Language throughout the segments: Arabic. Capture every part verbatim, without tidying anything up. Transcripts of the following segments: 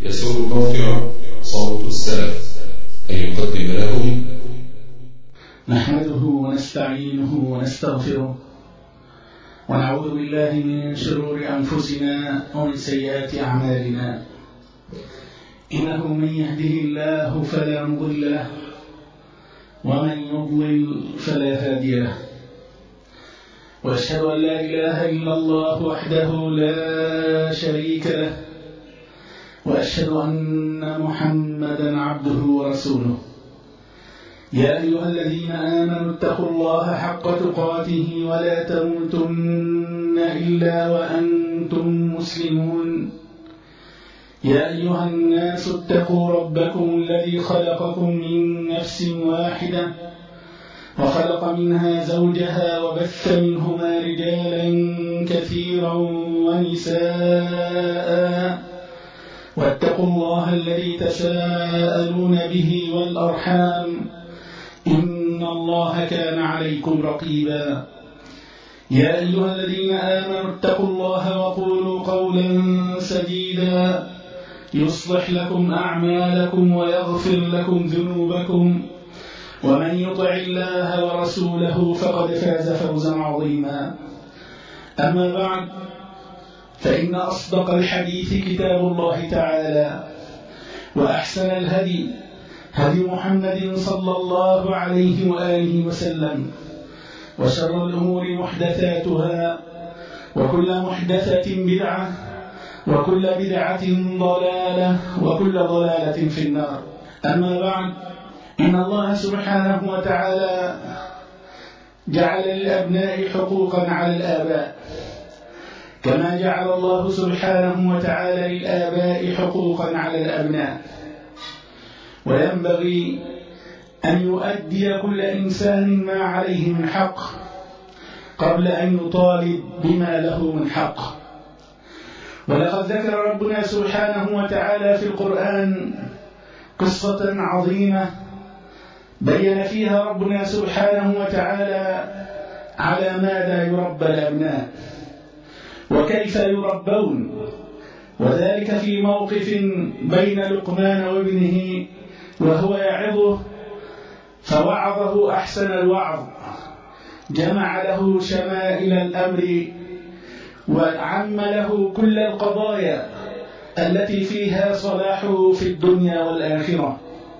يسر موقع صوت السلف أن يقدم لكم نحمده ونستعينه ونستغفره ونعوذ بالله من شرور أنفسنا ومن سيئات أعمالنا. إنه من يهده الله فلا مضل له ومن يضلل فلا هادي له، وأشهد أن لا إله إلا الله وحده لا شريك له، وأشهد أن محمدا عبده ورسوله. يا أيها الذين آمنوا اتقوا الله حق تقاته ولا تموتن إلا وأنتم مسلمون. يا أيها الناس اتقوا ربكم الذي خلقكم من نفس واحدة وخلق منها زوجها وبث منهما رجالا كثيرا ونساء، واتقوا الله الذي تساءلون به والأرحام إن الله كان عليكم رقيبا. يا أيها الذين آمنوا اتقوا الله وقولوا قولا سديدا يصلح لكم أعمالكم ويغفر لكم ذنوبكم، ومن يطع الله ورسوله فقد فاز فوزا عظيما. أما بعد، فإن أصدق الحديث كتاب الله تعالى، وأحسن الهدي هدي محمد صلى الله عليه وآله وسلم، وشر الأمور محدثاتها، وكل محدثة بدعة، وكل بدعة ضلالة، وكل ضلالة في النار. أما بعد، إن الله سبحانه وتعالى جعل للأبناء حقوقا على الآباء، كما جعل الله سبحانه وتعالى للآباء حقوقا على الأبناء، وينبغي أن يؤدي كل إنسان ما عليه من حق قبل أن يطالب بما له من حق. ولقد ذكر ربنا سبحانه وتعالى في القرآن قصة عظيمة بين فيها ربنا سبحانه وتعالى على ماذا يربى الأبناء وكيف يربون، وذلك في موقف بين لقمان وابنه وهو يعظه فوعظه أحسن الوعظ، جمع له شمائل الأمر وعم له كل القضايا التي فيها صلاحه في الدنيا والآخرة.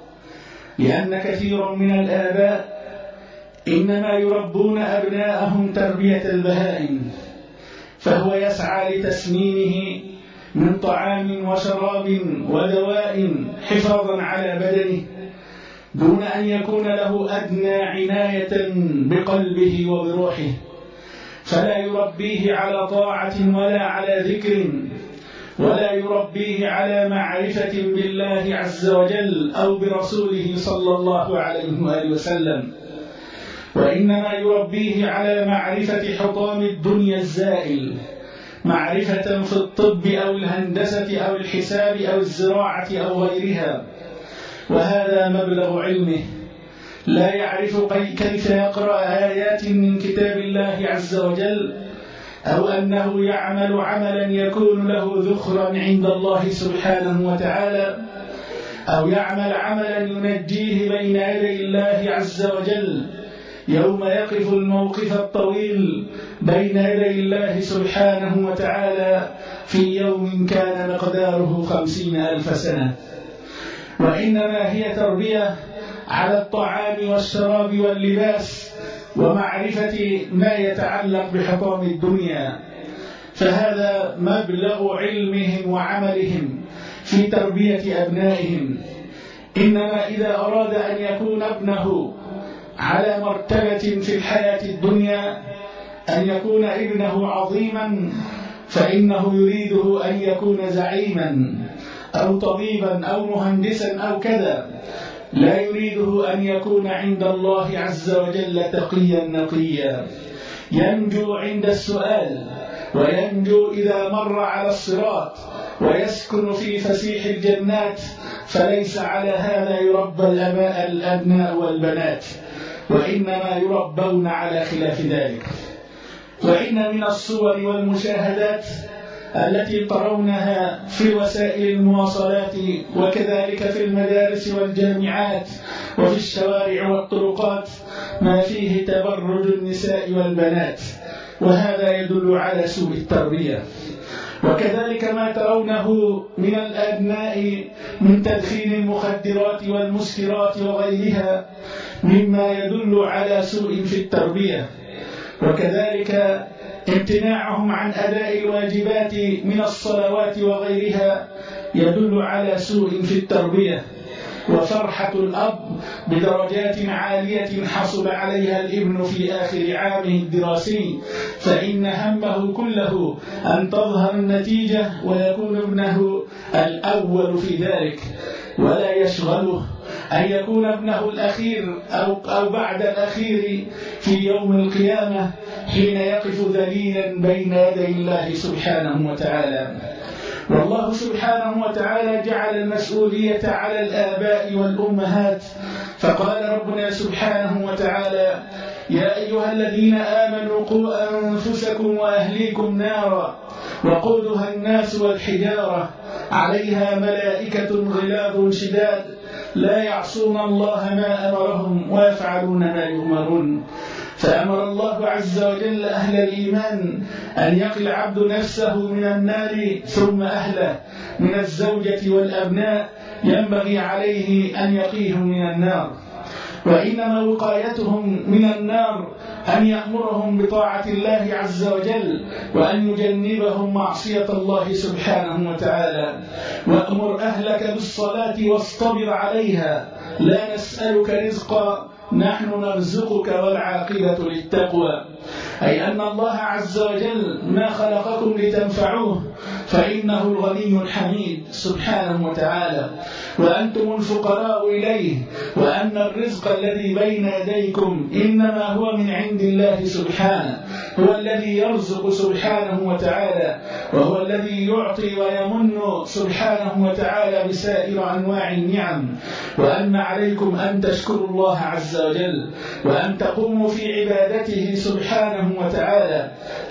لأن كثير من الآباء إنما يربون أبناءهم تربية البهائم، فهو يسعى لتسمينه من طعام وشراب ودواء حفاظا على بدنه، دون أن يكون له أدنى عناية بقلبه وبروحه، فلا يربيه على طاعة ولا على ذكر، ولا يربيه على معرفة بالله عز وجل أو برسوله صلى الله عليه وآله وسلم، وإنما يربيه على معرفة حطام الدنيا الزائل، معرفة في الطب أو الهندسة أو الحساب أو الزراعة أو غيرها، وهذا مبلغ علمه. لا يعرف كيف يقرأ آيات من كتاب الله عز وجل، أو أنه يعمل عملا يكون له ذخرا عند الله سبحانه وتعالى، أو يعمل عملا ينجيه بين يدي الله عز وجل يوم يقف الموقف الطويل بين يدي الله سبحانه وتعالى في يوم كان مقداره خمسين ألف سنة. وإنما هي تربية على الطعام والشراب واللباس ومعرفة ما يتعلق بحطام الدنيا، فهذا مبلغ علمهم وعملهم في تربية أبنائهم. إنما إذا أراد أن يكون ابنه على مرتبة في الحياة الدنيا، أن يكون ابنه عظيما، فإنه يريده أن يكون زعيما أو طبيبا أو مهندسا أو كذا، لا يريده أن يكون عند الله عز وجل تقيا نقيا، ينجو عند السؤال، وينجو إذا مر على الصراط، ويسكن في فسيح الجنات. فليس على هذا يربى الأباء الأبناء والبنات، وإنما يربون على خلاف ذلك. وإن من الصور والمشاهدات التي ترونها في وسائل المواصلات وكذلك في المدارس والجامعات وفي الشوارع والطرقات ما فيه تبرج النساء والبنات، وهذا يدل على سوء التربية. وكذلك ما ترونه من الأبناء من تدخين المخدرات والمسكرات وغيرها مما يدل على سوء في التربية. وكذلك امتناعهم عن أداء الواجبات من الصلوات وغيرها يدل على سوء في التربية. وفرحة الأب بدرجات عالية حصل عليها الابن في آخر عامه الدراسي، فإن همه كله أن تظهر النتيجة ويكون ابنه الأول في ذلك، ولا يشغله أن يكون ابنه الأخير أو, أو بعد الأخير في يوم القيامة حين يقف ذليلا بين يدي الله سبحانه وتعالى. والله سبحانه وتعالى جعل المسؤولية على الآباء والأمهات، فقال ربنا سبحانه وتعالى: يا أيها الذين آمنوا قوا أنفسكم وأهليكم نارا وقودها الناس والحجارة عليها ملائكة غلاظ شداد لا يعصون الله ما أمرهم ويفعلون ما يؤمرون. فأمر الله عز وجل أهل الإيمان أن يقي العبد نفسه من النار، ثم أهله من الزوجة والأبناء ينبغي عليه أن يقيهم من النار. وإنما وقايتهم من النار أن يأمرهم بطاعة الله عز وجل وأن يجنبهم معصية الله سبحانه وتعالى. وأمر أهلك بالصلاة واصطبر عليها لا نسألك رزقا نحن نرزقك والعاقبة للتقوى، أي أن الله عز وجل ما خلقكم لتنفعوه، فإنه الغني الحميد سبحانه وتعالى، وأنتم الفقراء إليه، وأن الرزق الذي بين يديكم إنما هو من عند الله سبحانه، هو الذي يرزق سبحانه وتعالى، وهو الذي يعطي ويمن سبحانه وتعالى بسائر أنواع النعم. وأن عليكم أن تشكروا الله عز وجل وأن تقوموا في عبادته سبحانه وتعالى،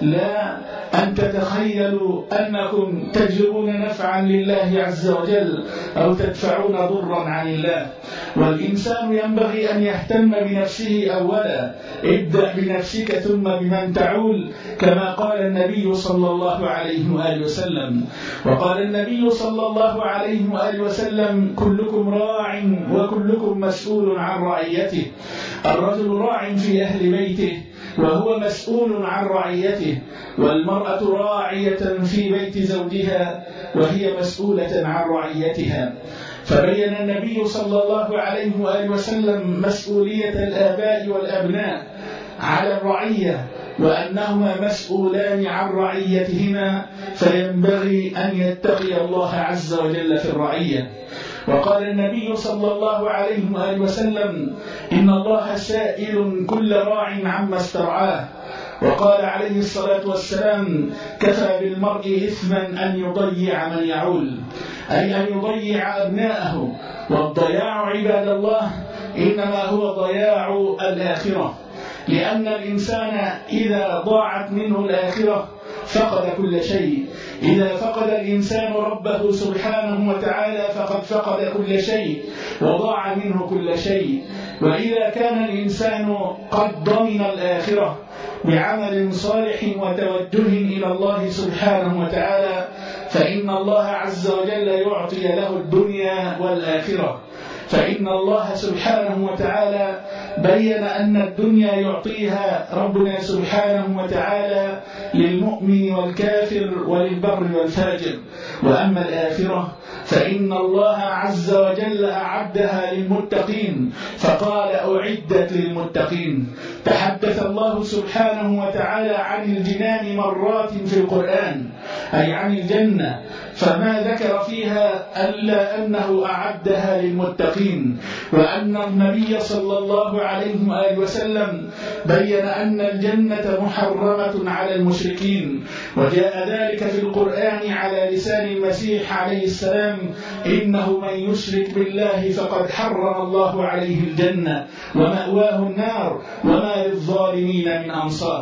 لا أن تتخيلوا أنكم تجلبون نفعا لله عز وجل أو تدفعون ضرا عن الله. والإنسان ينبغي أن يهتم بنفسه أولا، ابدأ بنفسك ثم بمن تعول، كما قال النبي صلى الله عليه وآله وسلم. وقال النبي صلى الله عليه وآله وسلم: كلكم راع وكلكم مسؤول عن رعيته. الرجل راع في أهل بيته وهو مسؤول عن رعيته، والمرأة راعية في بيت زوجها وهي مسؤولة عن رعيتها. فبين النبي صلى الله عليه وآله وسلم مسؤولية الآباء والأبناء على الرعية، وأنهما مسؤولان عن رعيتهما، فينبغي أن يتقي الله عز وجل في الرعية. وقال النبي صلى الله عليه وآله وسلم: إن الله سائل كل راع عما استرعاه. وقال عليه الصلاة والسلام: كفى بالمرء إثما أن يضيع من يعول، أي أن يضيع أبناءه. والضياع عباد الله إنما هو ضياع الآخرة، لأن الإنسان إذا ضاعت منه الآخرة فقد كل شيء. إذا فقد الإنسان ربه سبحانه وتعالى فقد فقد كل شيء وضاع منه كل شيء. وإذا كان الإنسان قد ضمن الآخرة بعمل صالح وتوجه إلى الله سبحانه وتعالى، فإن الله عز وجل يعطي له الدنيا والآخرة. فإن الله سبحانه وتعالى بين أن الدنيا يعطيها ربنا سبحانه وتعالى للمؤمن والكافر وللبر والفاجر، وأما الآخرة فإن الله عز وجل أعدها للمتقين، فقال: أعدت للمتقين. تحدث الله سبحانه وتعالى عن الجنان مرات في القرآن، أي عن الجنة، فما ذكر فيها ألا أنه أعدها للمتقين، وأن النبي صلى الله عليه وآله وسلم بين أن الجنة محرمة على المشركين. وجاء ذلك في القرآن على لسان المسيح عليه السلام: إنه من يشرك بالله فقد حرم الله عليه الجنة ومأواه النار وما للظالمين من أنصار.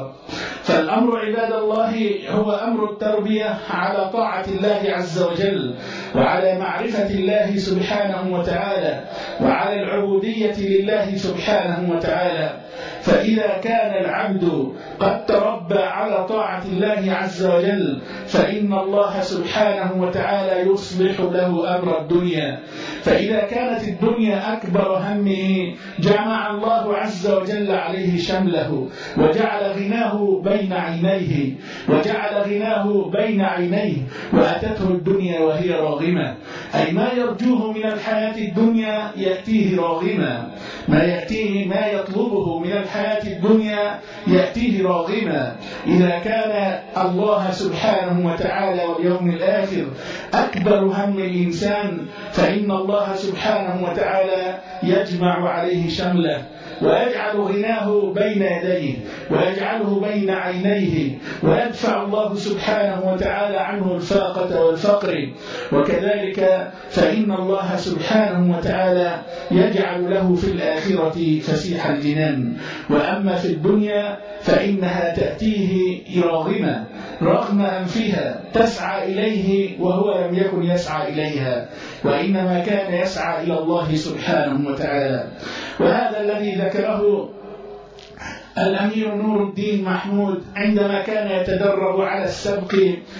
فالأمر عباد الله هو أمر التربية على طاعة الله عز وجل، وعلى معرفة الله سبحانه وتعالى، وعلى العبودية لله سبحانه وتعالى. فإذا كان العبد قد تربى على طاعة الله عز وجل فإن الله سبحانه وتعالى يصلح له أمر الدنيا. فإذا كانت الدنيا أكبر همه جمع الله عز وجل عليه شمله، وجعل غناه بين عينيه وجعل غناه بين عينيه وأتته الدنيا وهي راغمة، أي ما يرجوه من الحياة الدنيا يأتيه راغما، ما يأتيه ما يطلبه من الحياة الدنيا يأتيه راغما. إذا كان الله سبحانه وتعالى واليوم الآخر أكبر هم الإنسان فإن الله سبحانه وتعالى يجمع عليه شمله ويجعل غناه بين يديه ويجعله بين عينيه، ويدفع الله سبحانه وتعالى عنه الفاقة والفقر. وكذلك فإن الله سبحانه وتعالى يجعل له في الآخرة فسيح الجنان. وأما في الدنيا فإنها تأتيه راغمة رغم أنفها، تسعى إليه وهو لم يكن يسعى إليها، وإنما كان يسعى إلى الله سبحانه وتعالى. وهذا الذي ذكره الأمير نور الدين محمود عندما كان يتدرب على السبق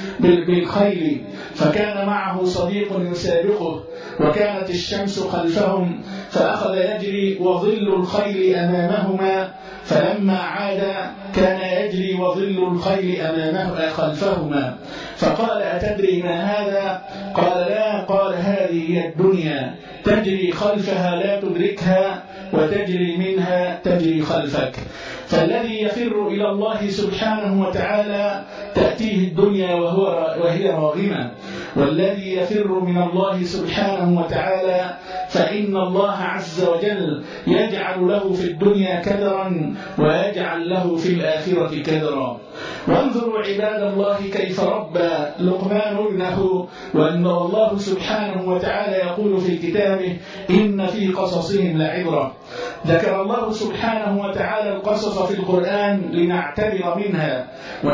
بالخيل، فكان معه صديق يسابقه وكانت الشمس خلفهم، فأخذ يجري وظل الخيل أمامهما، فلما عاد كان يجري وظل الخيل أمامه خلفهما، فقال أتدري ما هذا؟ قال لا. قال هذه هي الدنيا، تجري خلفها لا تدركها، وتجري منها تجري خلفك. فالذي يفر إلى الله سبحانه وتعالى تأتيه الدنيا وهو وهي راغمة، والذي يفر من الله سبحانه وتعالى فإن الله عز وجل يجعل له في الدنيا كدرا ويجعل له في الآخرة كدرا. وانظروا عباد الله كيف ربى لقمان ابنه، وأن الله سبحانه وتعالى يقول في كتابه إن في قصصهم لعبرة. ذكر الله سبحانه وتعالى القصص في القرآن لنعتبر منها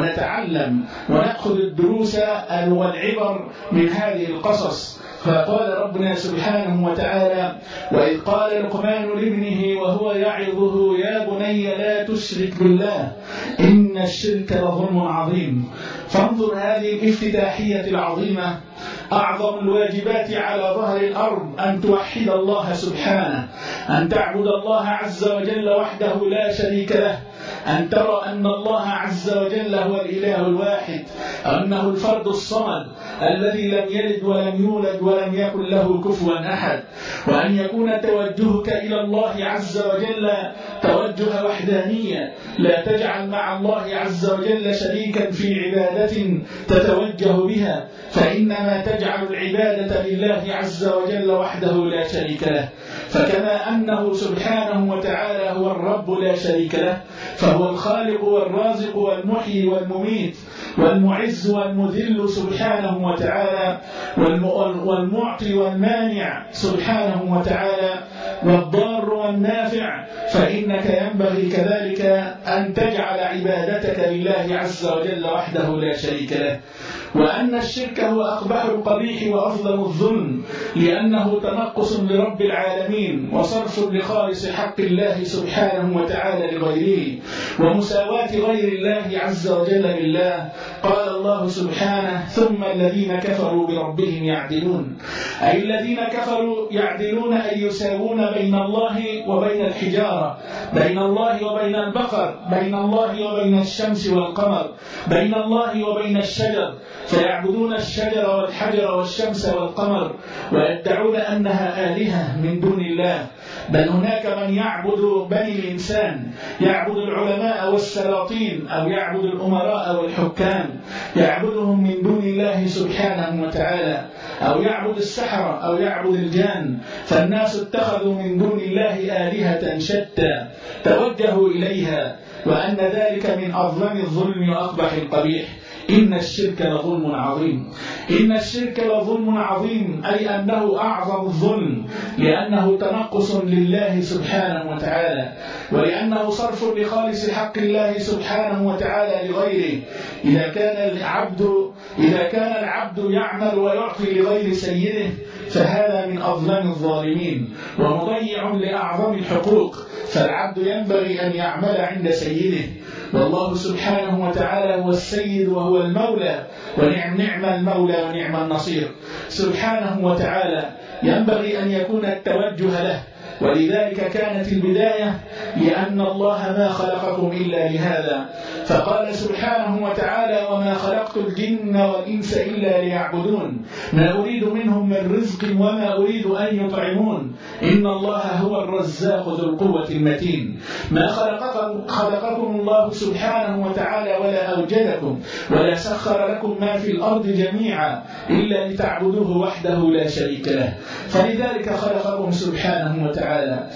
ونتعلم ونأخذ الدروس والعبر من هذه القصص. فقال ربنا سبحانه وتعالى وإذ قال لقمان لابنه وهو يعظه يا بني لا تشرك بالله إن الشرك لظلم عظيم. فانظر هذه الافتتاحية العظيمة، أعظم الواجبات على ظهر الأرض أن توحد الله سبحانه، أن تعبد الله عز وجل وحده لا شريك له، أن ترى أن الله عز وجل هو الإله الواحد، أنه الفرد الصمد الذي لم يلد ولم يولد ولم يكن له كفوا أحد، وأن يكون توجهك إلى الله عز وجل توجه وحدانية، لا تجعل مع الله عز وجل شريكا في عبادة تتوجه بها، فإنما تجعل العبادة لله عز وجل وحده لا شريك له. فكما أنه سبحانه وتعالى هو الرب لا شريك له، فهو الخالق والرازق والمحيي والمميت والمعز والمذل سبحانه وتعالى، والمعطي والمانع سبحانه وتعالى، والضار والنافع. فإنك ينبغي كذلك أن تجعل عبادتك لله عز وجل وحده لا شريك له. وأن الشرك هو أقبح القبيح وأظلم الظلم، لأنه تنقص لرب العالمين وصرف لخالص حق الله سبحانه وتعالى لغيره، ومساواة غير الله عز وجل بالله. قال الله سبحانه ثم الذين كفروا بربهم يعدلون، أي الذين كفروا يعدلون أي يساوون بين الله وبين الحجارة، بين الله وبين البقر، بين الله وبين الشمس والقمر، بين الله وبين الشجر، فيعبدون الشجر والحجر والشمس والقمر ويدعون أنها آلهة من دون الله. بل هناك من يعبد بني الإنسان، يعبد العلماء والسلاطين، أو يعبد الأمراء والحكام، يعبدهم من دون الله سبحانه وتعالى، أو يعبد السحرة أو يعبد الجان. فالناس اتخذوا من دون الله آلهة شتى توجهوا إليها، وأن ذلك من أظلم الظلم وأقبح القبيح. إن الشرك لظلم عظيم. إن الشرك لظلم عظيم أي أنه أعظم الظلم، لأنه تنقص لله سبحانه وتعالى، ولأنه صرف لخالص حق الله سبحانه وتعالى لغيره. إذا كان العبد إذا كان العبد يعمل ويعطي لغير سيده فهذا من أظلم الظالمين ومضيع لأعظم الحقوق، فالعبد ينبغي أن يعمل عند سيده، والله سبحانه وتعالى هو السيد وهو المولى، ونعم نعم المولى ونعم النصير سبحانه وتعالى، ينبغي أن يكون التوجه له. ولذلك كانت البداية لأن الله ما خلقكم إلا لهذا، فقال سبحانه وتعالى وما خلقت الجن والإنس إلا ليعبدون ما أريد منهم من رزق وما أريد أن يطعمون إن الله هو الرزاق ذو القوة المتين. ما خلقكم, خلقكم الله سبحانه وتعالى ولا أوجدكم ولا سخر لكم ما في الأرض جميعا إلا لتعبدوه وحده لا شريك له، فلذلك خلقكم سبحانه وتعالى.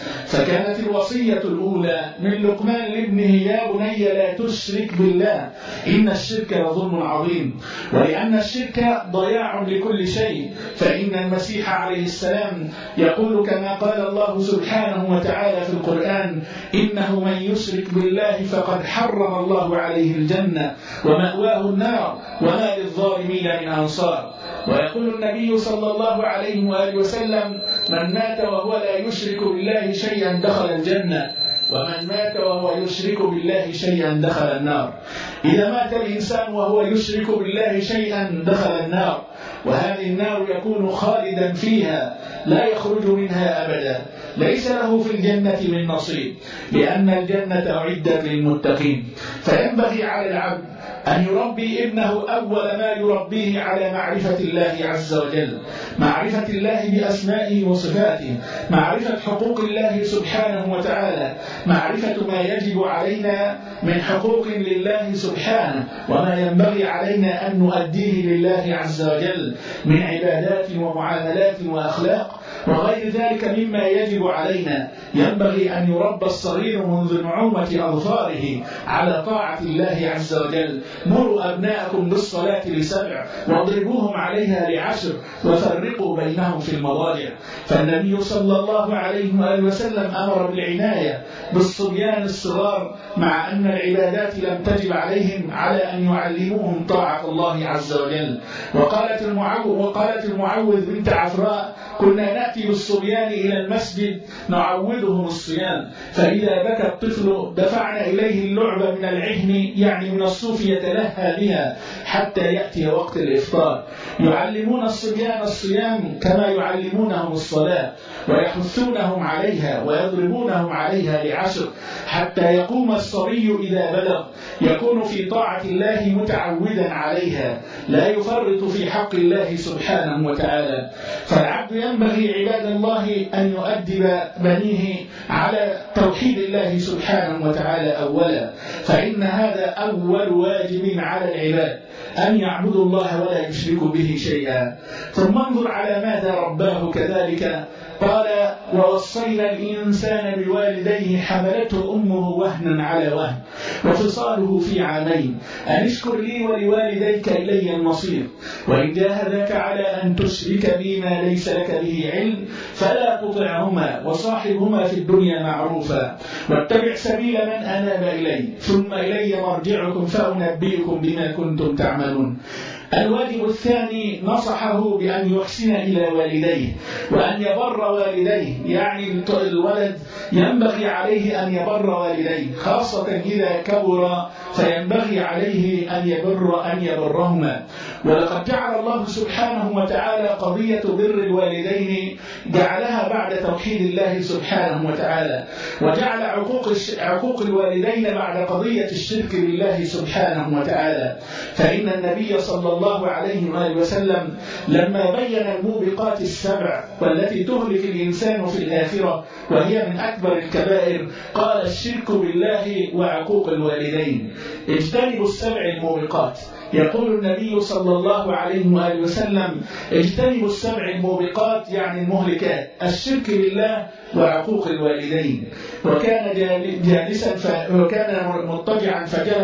فكانت الوصية الأولى من لقمان لابنه يا بني لا تشرك بالله إن الشرك لظلم عظيم، ولأن الشرك ضياع لكل شيء، فإن المسيح عليه السلام يقول كما قال الله سبحانه وتعالى في القرآن إنه من يشرك بالله فقد حرم الله عليه الجنة ومأواه النار وما للظالمين من أنصار. ويقول النبي صلى الله عليه وآله وسلم من مات وهو لا يشرك بالله شيئا دخل الجنة ومن مات وهو يشرك بالله شيئا دخل النار. إذا مات الإنسان وهو يشرك بالله شيئا دخل النار، وهذه النار يكون خالدا فيها لا يخرج منها أبدا، ليس له في الجنة من نصيب، لأن الجنة أعدت للمتقين. فينبغي على العبد أن يربي ابنه أول ما يربيه على معرفة الله عز وجل، معرفة الله بأسمائه وصفاته، معرفة حقوق الله سبحانه وتعالى، معرفة ما يجب علينا من حقوق لله سبحانه وما ينبغي علينا أن نؤديه لله عز وجل من عبادات ومعاملات وأخلاق وغير ذلك مما يجب علينا. ينبغي أن يربى الصغير منذ نعومة أظفاره على طاعة الله عز وجل. مروا أبناءكم بالصلاة لسبع واضربوهم عليها لعشر وفرقوا بينهم في المضاجع. فالنبي صلى الله عليه وآله وسلم أمر بالعناية بالصبيان الصغار، مع أن العبادات لم تجب عليهم على أن يعلموهم طاعة الله عز وجل. وقالت المعوذ, وقالت المعوذ بنت عفراء كنا نأتي بالصبيان إلى المسجد نعودهم الصيام، فإذا بكى الطفل دفعنا إليه اللعبة من العهن يعني من الصوف يتلهى بها حتى يأتي وقت الإفطار. يعلمون الصبيان الصيام كما يعلمونهم الصلاة، ويحثونهم عليها ويضربونهم عليها لعشر حتى يقوم الصبي إذا بلغ يكون في طاعة الله متعودا عليها لا يفرط في حق الله سبحانه وتعالى. فالعبد ينبغي عباد الله أن يؤدب بنيه على توحيد الله سبحانه وتعالى أولا، فإن هذا أول واجب على العباد أن يعبدوا الله ولا يشركوا به شيئا. ثم انظر على ماذا رباه كذلك، قال ووصينا الإنسان بوالديه حملته أمه وهنا على وهن وفصاله في عامين أن اشكر لي ولوالديك إلي المصير وإن جاهداك على أن تشرك بي ما ليس لك به علم فلا تطعهما وصاحبهما في الدنيا معروفا واتبع سبيل من أناب إلي ثم إلي مرجعكم فأنبئكم بما كنتم تعملون. الواجب الثاني نصحه بأن يحسن إلى والديه وأن يبر والديه، يعني الولد ينبغي عليه أن يبر والديه خاصة إذا كبر، فينبغي عليه أن يبر أن يبرهما. ولقد جعل الله سبحانه وتعالى قضية بر الوالدين جعلها بعد توحيد الله سبحانه وتعالى، وجعل عقوق عقوق الوالدين بعد قضية الشرك بالله سبحانه وتعالى. فإن النبي صلى الله عليه وآله وسلم لما بين الموبقات السبع والتي تهلك الإنسان في الآخرة وهي من أكبر الكبائر قال الشرك بالله وعقوق الوالدين. اجتنبوا السبع الموبقات. يقول النبي صلى الله عليه وآله وسلم اجتنبوا السبع الموبقات يعني المهلكات، الشرك بالله وعقوق الوالدين. وكان جالسا ف... وكان مضطجعا فجلس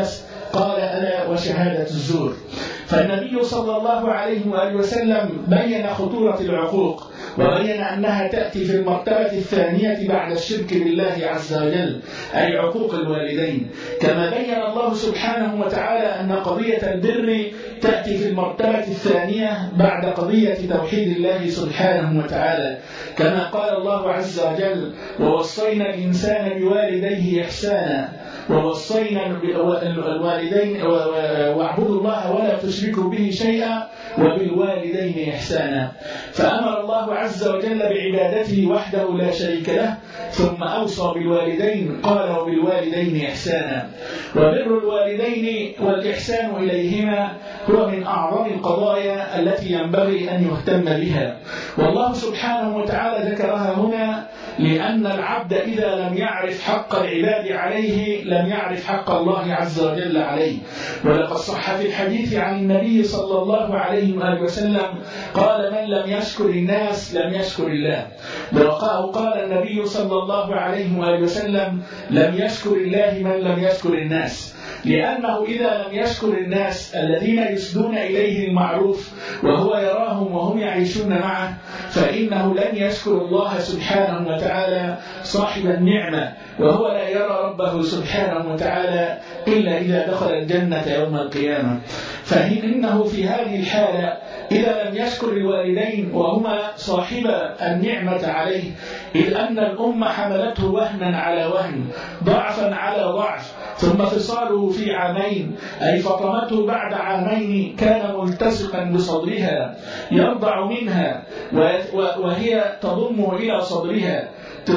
قال ألا وشهادة الزور. فالنبي صلى الله عليه وآله وسلم بين خطورة العقوق، وبين أنها تأتي في المرتبة الثانية بعد الشرك بالله عز وجل، أي عقوق الوالدين، كما بين الله سبحانه وتعالى أن قضية البر تأتي في المرتبة الثانية بعد قضية توحيد الله سبحانه وتعالى، كما قال الله عز وجل: ووصينا الإنسان بوالديه إحسانا، ووصينا الوالدين واعبدوا الله ولا تشركوا به شيئا وبالوالدين إحسانا. فأمر الله عز وجل بعبادته وحده لا شريك له، ثم أوصى بالوالدين قال: وبالوالدين إحسانا. وبر الوالدين والإحسان إليهما هو من أعظم القضايا التي ينبغي أن يهتم بها، والله سبحانه وتعالى ذكرها هنا لأن العبد إذا لم يعرف حق العباد عليه لم يعرف حق الله عز وجل عليه. ولقد صح في الحديث عن النبي صلى الله عليه وآله وسلم قال: من لم يشكر الناس لم يشكر الله. وقال النبي صلى الله عليه وآله وسلم: لم يشكر الله من لم يشكر الناس، لأنه إذا لم يشكر الناس الذين يسدون إليه المعروف وهو يراهم وهم يعيشون معه فإنه لن يشكر الله سبحانه وتعالى صاحب النعمة، وهو لا يرى ربه سبحانه وتعالى إلا إذا دخل الجنة يوم القيامة. فإنه في هذه الحالة إذا لم يشكر الوالدين وهما صاحب النعمة عليه، إذ أن الأم حملته وهنا على وهن، ضعفا على ضعف، ثم فصاله في عامين، أي فطمته بعد عامين كان ملتصقا بصدرها يرضع منها وهي تضمه إلى صدرها،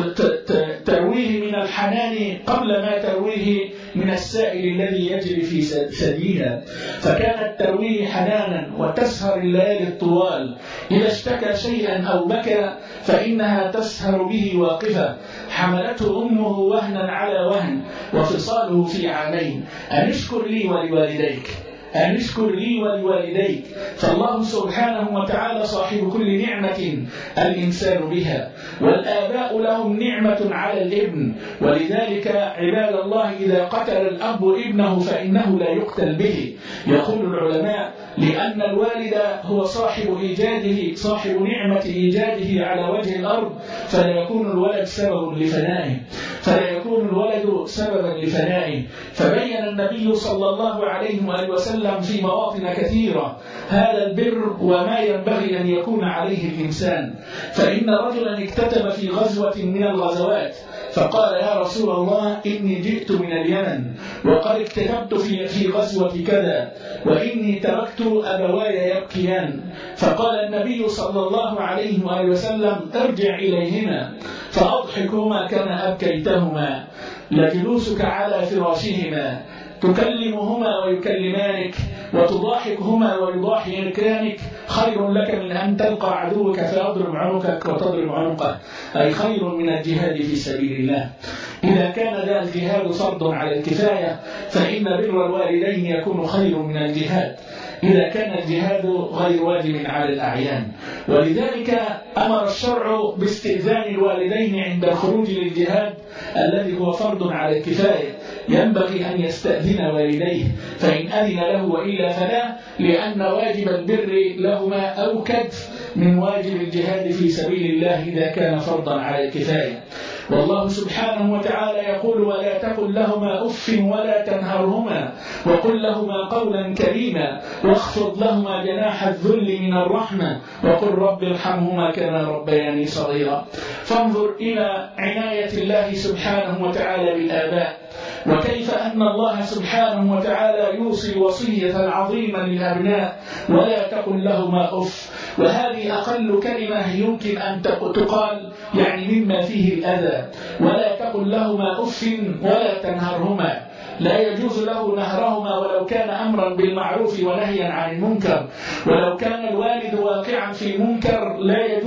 ترويه من الحنان قبل ما ترويه من السائل الذي يجري في ثديها، فكانت ترويه حنانا وتسهر الليالي الطوال، إذا اشتكى شيئا أو بكى فإنها تسهر به واقفة. حملته أمه وهنا على وهن وفصاله في عامين. أن اشكر لي ولوالديك، أن اشكر لي ولوالديك. فالله سبحانه وتعالى صاحب كل نعمة الإنسان بها، والآباء لهم نعمة على الابن، ولذلك عباد الله إذا قتل الأب ابنه فإنه لا يقتل به. يقول العلماء: لأن الوالد هو صاحب إيجاده، صاحب نعمة إيجاده على وجه الأرض، فلا يكون الولد سبب لفنائه، فلا يكون الولد سببا لفنائه. فبين النبي صلى الله عليه وآله وسلم في مواطن كثيرة هذا البر وما ينبغي أن يكون عليه الإنسان. فإن رجلا اكتتب في غزوة من الغزوات فقال: يا رسول الله، إني جئت من اليمن وقد اكتتبت في في غزوة كذا، وإني تركت أبواي يبكيان. فقال النبي صلى الله عليه وآله وسلم: ارجع إليهما فأضحكهما كما أبكيتهما، لجلوسك على فراشهما تكلمهما ويكلمانك وتضاحكهما ويضاحكانك خير لك من أن تلقى عدوك فيضرب عنقك وتضرب عنقه، أي خير من الجهاد في سبيل الله. إذا كان ذا الجهاد فرض على الكفاية فإن بر الوالدين يكون خير من الجهاد إذا كان الجهاد غير واجب على الأعيان. ولذلك أمر الشرع باستئذان الوالدين عند الخروج للجهاد الذي هو فرض على الكفاية، ينبغي أن يستأذن والديه، فإن أذن له وإلا فلا، لأن واجب البر لهما أوكد من واجب الجهاد في سبيل الله إذا كان فرضا على الكفاية. والله سبحانه وتعالى يقول: ولا تقل لهما أف ولا تنهرهما وقل لهما قولا كريما واخفض لهما جناح الذل من الرحمة وقل رب ارحمهما كما ربياني صغيرا. فانظر إلى عناية الله سبحانه وتعالى بالآباء، وكيف أن الله سبحانه وتعالى يوصي وصية عظيمة للأبناء: ولا تقل لهما أف. وهذه أقل كلمة يمكن أن تقال يعني مما فيه الأذى. ولا تقل لهما أف ولا تنهرهما، لا يجوز له نهرهما ولو كان أمرا بالمعروف ونهيا عن المنكر، ولو كان الوالد واقعا في منكر لا يجوز له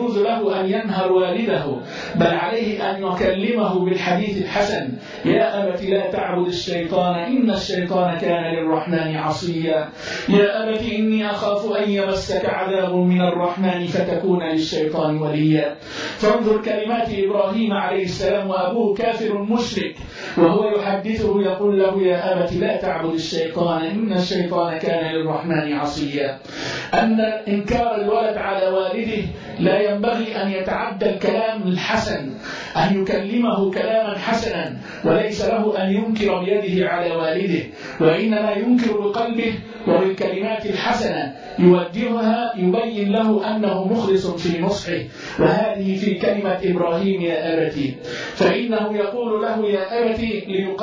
له أن ينهر والده، بل عليه أن يكلمه بالحديث الحسن: يا أبت لا تعبد الشيطان إن الشيطان كان للرحمن عصيا، يا أبت إني أخاف أن يمسك عذاب من الرحمن فتكون للشيطان وليا. فانظر كلمات إبراهيم عليه السلام وأبوه كافر مشرك وهو يحدثه يقول له: يا أبت لا تعبد الشيطان إن الشيطان كان للرحمن عصيا. أن إنكار الولد على والده لا ينبغي أن يتعدى الكلام الحسن، أن يكلمه كلاما حسنا، وليس له أن ينكر بيده على والده، وإنما ينكر بقلبه وبالكلمات الحسنة يوجهها، يبين له أنه مخلص في نصحه. وهذه في كلمة إبراهيم: يا أبتي، فإنه يقول له: يا أبتي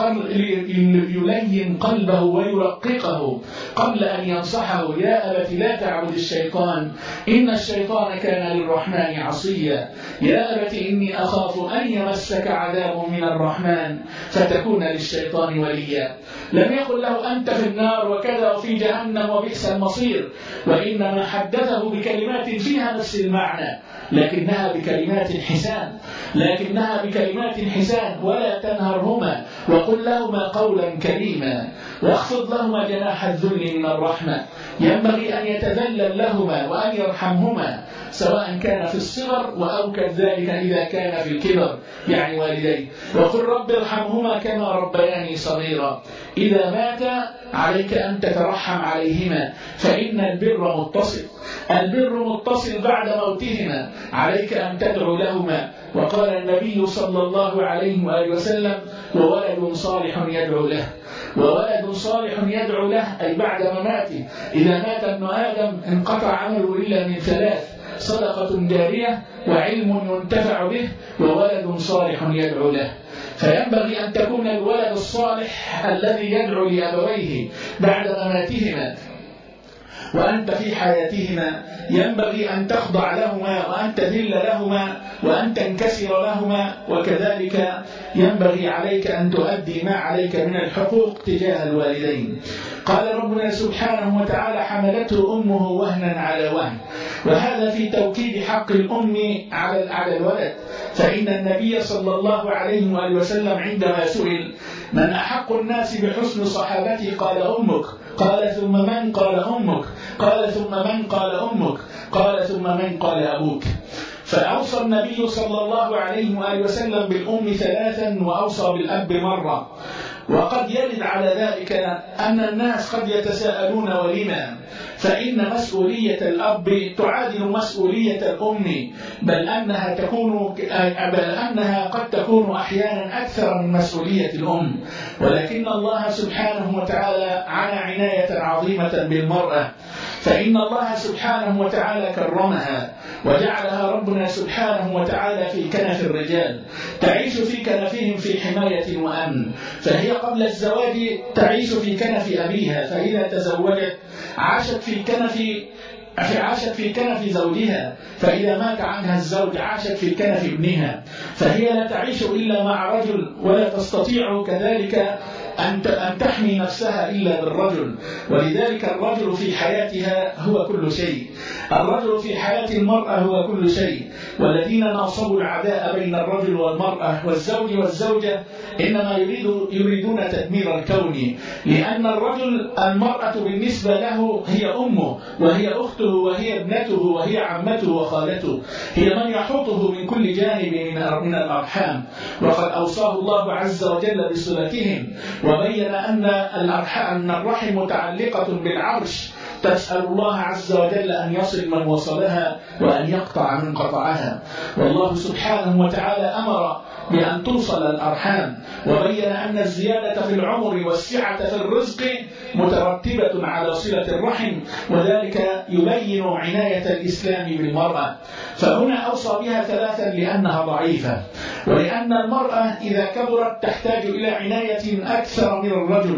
ليلين قلبه ويرققه قبل أن ينصحه: يا أبتي لا تعبد الشيطان إن الشيطان كان للرحمن عصيا، يا أبتي إني أخاف أن يمسك عذاب من الرحمن فتكون للشيطان وليا. لم يقل له: أنت في النار وكذا وفي جهنم وبئس المصير، وإنما حدثه بكلمات فيها نفس المعنى، لكنها بكلمات حسان لكنها بكلمات حسان ولا تنهرهما، وقل لهما قولا كريما، واخفض لهما جناح الذل من الرحمة. ينبغي أن يتذلل لهما وأن يرحمهما، سواء كان في الصغر أو كذلك إذا كان في الكبر، يعني والديه. وقل رب ارحمهما كما ربياني صغيرا. إذا مات عليك أن تترحم عليهما، فإن البر متصل البر متصل بعد موتهما، عليك أن تدعو لهما. وقال النبي صلى الله عليه وآله وسلم: وولد صالح يدعو له. وولد صالح يدعو له أي بعد مماته. إذا مات ابن آدم انقطع عمله إلا من ثلاث: صدقة جارية، وعلم ينتفع به، وولد صالح يدعو له. فينبغي أن تكون الولد الصالح الذي يدعو لأبويه بعد مماتهما، وأنت في حياتهما ينبغي أن تخضع لهما وأن تذل لهما وأن تنكسر لهما، وكذلك ينبغي عليك أن تؤدي ما عليك من الحقوق تجاه الوالدين. قال ربنا سبحانه وتعالى: حملته أمه وهنا على وهن. وهذا في توكيد حق الأم على الولد، فإن النبي صلى الله عليه وآله وسلم عندما سئل: من أحق الناس بحسن صحابتي؟ قال: أمك. قال: ثم من؟ قال: أمك. قال: ثم من؟ قال: أمك. قال: ثم من؟ قال: أبوك. فأوصى النبي صلى الله عليه وآله وسلم بالأم ثلاثا، وأوصى بالأب مرة. وقد يرد على ذلك أن الناس قد يتساءلون: ولما؟ فإن مسؤولية الأب تعادل مسؤولية الأم، بل أنها تكون بل أنها قد تكون أحيانا أكثر من مسؤولية الأم. ولكن الله سبحانه وتعالى عنى عناية عظيمة بالمرأة، فإن الله سبحانه وتعالى كرمها وجعلها ربنا سبحانه وتعالى في كنف الرجال، تعيش في كنفهم في حماية وأمن. فهي قبل الزواج تعيش في كنف أبيها، فإذا تزوجت عاشت في كنف عاشت في كنف زوجها، فإذا مات عنها الزوج عاشت في كنف ابنها. فهي لا تعيش إلا مع رجل، ولا تستطيع كذلك أن تحمي نفسها إلا بالرجل. ولذلك الرجل في حياتها هو كل شيء، الرجل في حياة المرأة هو كل شيء. والذين ناصبوا العداء بين الرجل والمرأة والزوج والزوجة إنما يريد يريدون تدمير الكون، لأن الرجل المرأة بالنسبة له هي أمه وهي أخته وهي ابنته وهي عمته وخالته، هي من يحوطه من كل جانب من الأرحام. وقد أوصاه الله عز وجل بصلتهم، وبين أن الأرحام الرحم متعلقة بالعرش، تسأل الله عز وجل أن يصل من وصلها وأن يقطع من قطعها. والله سبحانه وتعالى أمر بأن توصل الأرحام، وبين أن الزيادة في العمر والسعة في الرزق مترتبة على صلة الرحم، وذلك يبين عناية الإسلام بالمرأة. فهنا أوصى بها ثلاثا لأنها ضعيفة، ولأن المرأة إذا كبرت تحتاج إلى عناية أكثر من الرجل،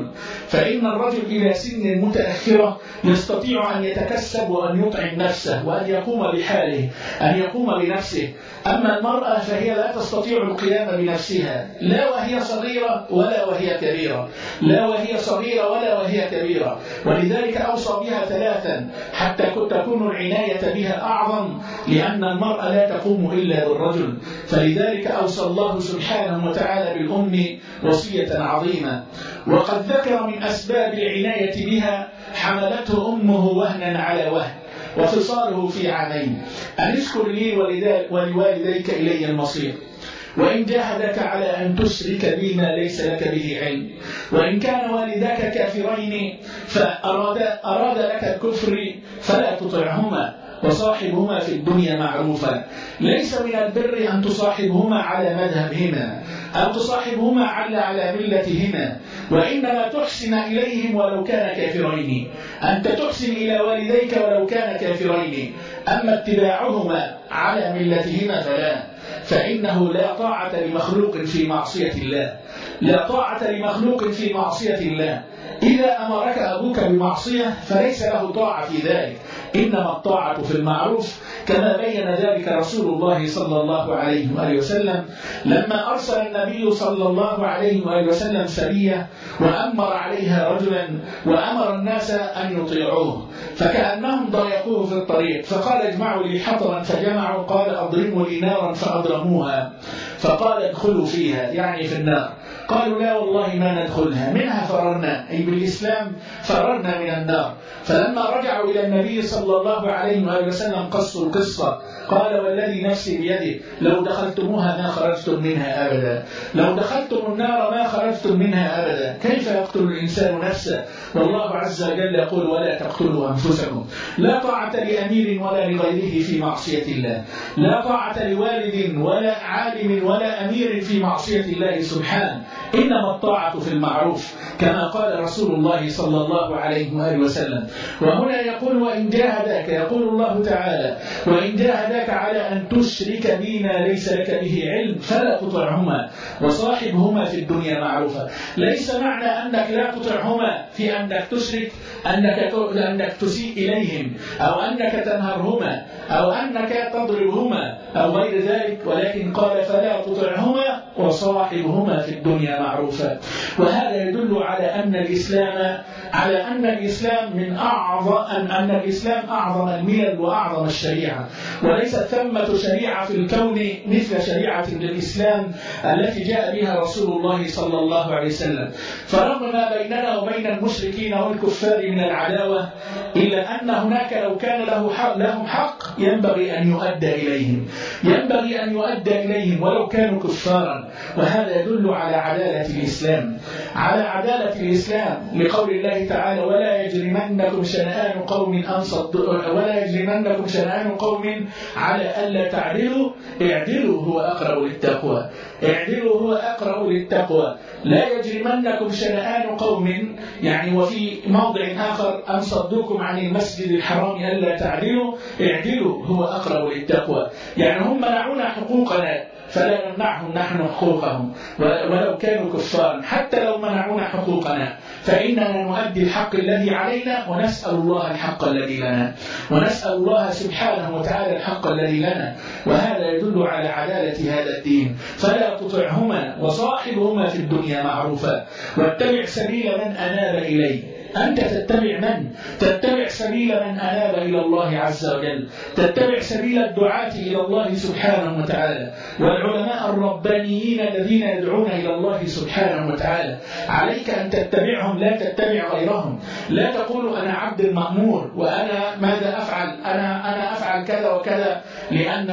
فإن الرجل إلى سن متأخرة يستطيع أن يتكسب وأن يطعم نفسه وأن يقوم بحاله، أن يقوم بنفسه. أما المرأة فهي لا تستطيع القيام بنفسها، لا وهي صغيرة ولا وهي كبيرة، لا وهي صغيرة ولا وهي كبيرة. ولذلك أوصى بها ثلاثا حتى تكون العناية بها أعظم، لأن المرأة لا تقوم إلا بالرجل. فلذلك أوصى الله سبحانه وتعالى بالأم وصية عظيمة. وقد ذكر من أسباب العناية بها حملته أمه وهنا على وهن وفصاله في عامين أن اشكر لي ولوالديك إلي المصير، وإن جاهدك على أن تشرك بي ما ليس لك به علم، وإن كان والداك كافرين فأراد أراد لك الكفر فلا تطعهما، وصاحبهما في الدنيا معروفا. ليس من البر أن تصاحبهما على مذهبهما أو تصاحبهما على على ملتهما، وإنما تحسن إليهم ولو كان كافرين. أنت تحسن إلى والديك ولو كان كافرين، أما اتباعهما على ملتهما فلا، فإنه لا طاعة لمخلوق في معصية الله، لا طاعة لمخلوق في معصية الله. إذا أمرك أبوك بمعصية فليس له طاعة في ذلك، إنما الطاعة في المعروف، كما بين ذلك رسول الله صلى الله عليه وآله وسلم لما أرسل النبي صلى الله عليه وآله وسلم سرية وأمر عليها رجلا وأمر الناس أن يطيعوه، فكأنهم ضايقوه في الطريق، فقال اجمعوا لي حطبا فجمعوا، قال أضرموا لي نارا فأضرموها، فقال ادخلوا فيها يعني في النار. قالوا لا والله ما ندخلها، منها فررنا، أي بالإسلام فررنا من النار. فلما رجعوا إلى النبي صلى الله عليه وآله وسلم قصوا القصة، قال والذي نفسي بيده لو دخلتموها ما خرجتم منها أبدا، لو دخلتم النار ما خرجتم منها أبدا. كيف يقتل الإنسان نفسه والله عز وجل يقول ولا تقتلوا أنفسكم. لا طاعة لأمير ولا لغيره في معصية الله، لا طاعة لوالد ولا عالم ولا أمير في معصية الله سبحانه، إنما الطاعة في المعروف كما قال رسول الله صلى الله عليه وآله وسلم. وهنا يقول وإن جاهداك، يقول الله تعالى وإن جاهداك على أن تشرك بي ما ليس لك به علم فلا تطعهما وصاحبهما في الدنيا معروفا. ليس معنى أنك لا تطعهما في أنك تشرك أنك أنك تسيء إليهم أو أنك تنهرهما أو أنك تضربهما أو غير ذلك، ولكن قال فلا تطعهما وصاحبهما في الدنيا معروفا. وهذا يدل على أن الإسلام على أن الإسلام من أعظم أن, أن الإسلام أعظم الملل وأعظم الشريعة، وليست ثمة شريعة في الكون مثل شريعة الإسلام التي جاء بها رسول الله صلى الله عليه وسلم. فرغم ما بيننا وبين المشركين والكفار من العداوة، إلا أن هناك لو كان له حق لهم حق ينبغي أن يؤدى إليهم، ينبغي أن يؤدى إليهم ولو كانوا كفارا. وهذا يدل على عدالة الإسلام، على عدالة الإسلام، لقول الله تعالى ولا يجرمنكم شنآن قوم أن صدوا ولا يجرمنكم شنآن قوم على ألا تعدلوا اعدلوا هو أقرب للتقوى، اعدلوا هو أقرب للتقوى. لا يجرمنكم شنآن قوم، يعني وفي موضع آخر أن صدوكم عن المسجد الحرام ألا تعدلوا اعدلوا هو أقرب للتقوى. يعني هم منعونا حقوقنا فلا نمنعهم نحن حقوقهم ولو كانوا كفارا، حتى لو منعونا حقوقنا فإننا نؤدي الحق الذي علينا ونسأل الله الحق الذي لنا، ونسأل الله سبحانه وتعالى الحق الذي لنا. وهذا يدل على عدالة هذا الدين. فلا تطعهما وصاحبهما في الدنيا معروفا واتبع سبيل من أناب إليه. أنت تتبع من؟ تتبع سبيل من أناب إلى الله عز وجل، تتبع سبيل الدعاة إلى الله سبحانه وتعالى والعلماء الربانيين الذين يدعون إلى الله سبحانه وتعالى. عليك أن تتبعهم لا تتبع غيرهم. لا تقول أنا عبد المأمور وأنا ماذا أفعل، أنا أنا أفعل كذا وكذا، لأن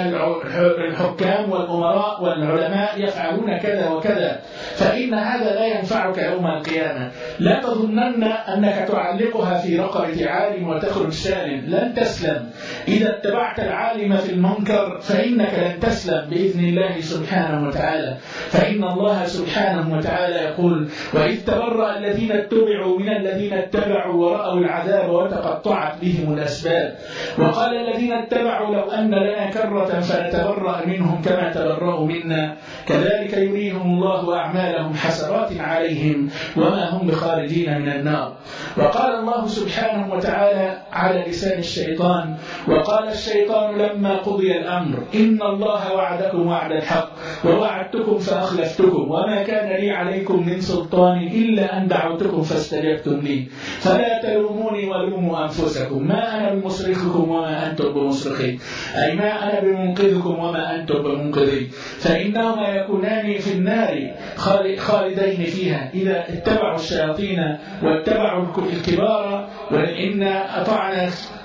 الحكام والأمراء والعلماء يفعلون كذا وكذا، فإن هذا لا ينفعك يوم القيامة. لا تظنن أنك تعلقها في رقبة عالم وتخرج سالم، لن تسلم. إذا اتبعت العالم في المنكر فإنك لن تسلم بإذن الله سبحانه وتعالى. فإن الله سبحانه وتعالى يقول: وإذ تبرأ الذين اتبعوا من الذين اتبعوا ورأوا العذاب وتقطعت بهم الأسباب. وقال الذين اتبعوا: لو أن لنا كرة فنتبرأ منهم كما تبرأوا منا كذلك يريهم الله أعمالهم حسرات عليهم وما هم بخارجين من النار. وقال الله سبحانه وتعالى على لسان الشيطان: وقال الشيطان لما قضي الأمر إن الله وعدكم وعد الحق ووعدتكم فأخلفتكم وما كان لي عليكم من سلطان إلا أن دعوتكم فاستجبتم لي فلا تلوموني ولوموا أنفسكم ما أنا بمصرخكم وما أنتم بمصرخي، أي ما أنا بمنقذكم وما أنتم بمنقذي، فإنهما يكونان في النار خالدين فيها إذا اتبعوا الشياطين واتبعوا الكبار، وإن أطعنا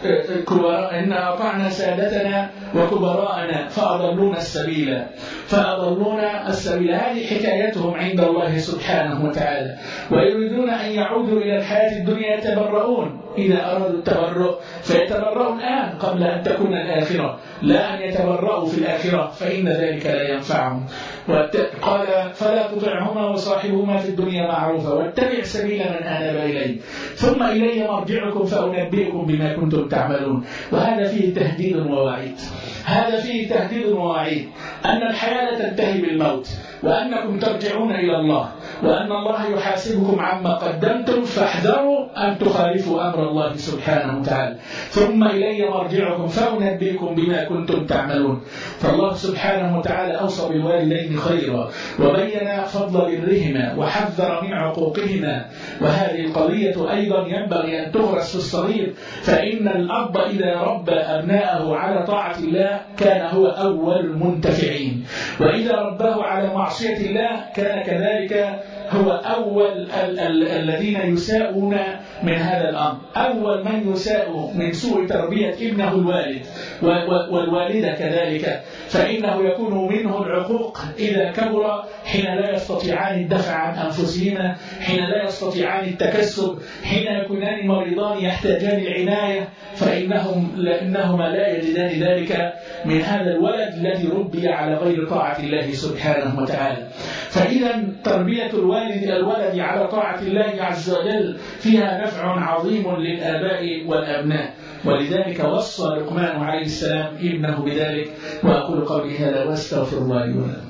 إن أطعنا سادتنا وكبراءنا فأضلونا السبيل فأضلونا السبيل. هذه حكايتهم عند الله سبحانه وتعالى، ويريدون أن يعودوا إلى الحياة الدنيا يتبرؤون. إذا أرادوا التبرؤ فيتبرؤوا الآن قبل أن تكون الآخرة، لا أن يتبرؤوا في الآخرة فإن ذلك لا ينفعهم. قال: فلا تطعهما وصاحبهما في الدنيا معروفا واتبع سبيل من أناب إلي ثم إلي مرجعكم فأنبئكم بما كنتم تعملون. وهذا فيه تهديد ووعيد، هذا فيه تهديد ووعيد أن الحياة تنتهي بالموت وأنكم ترجعون إلى الله وأن الله يحاسبكم عما قدمتم فاحذروا أن تخالفوا أمر الله سبحانه وتعالى ثم إلي مرجعكم فأنبئكم بما كنتم تعملون. فالله سبحانه وتعالى أوصى بالوالدين خيرا وبين فضل برهما وحذر من عقوقهما، وهذه القضية أيضا ينبغي أن تغرس في الصغير، فإن الأب إذا ربى أبناءه على طاعة الله كان هو أول المنتفعين، وإذا رباه على معصية الله كان كذلك هو أول ال- ال- الذين يساءون من هذا الأمر. أول من يساء من سوء تربية ابنه الوالد والوالدة كذلك، فإنه يكون منه العقوق إذا كبر حين لا يستطيعان الدفع عن أنفسهما، حين لا يستطيعان التكسب، حين يكونان مريضان يحتاجان العناية، فإنهم لأنهما لا يجدان ذلك من هذا الولد الذي ربي على غير طاعة الله سبحانه وتعالى. فإذا تربية الوالد الولد على طاعة الله عز وجل فيها نفع عظيم للآباء والأبناء، ولذلك وصى لقمان عليه السلام ابنه بذلك. وأقول قولي هذا واستغفر الله لي ولكم.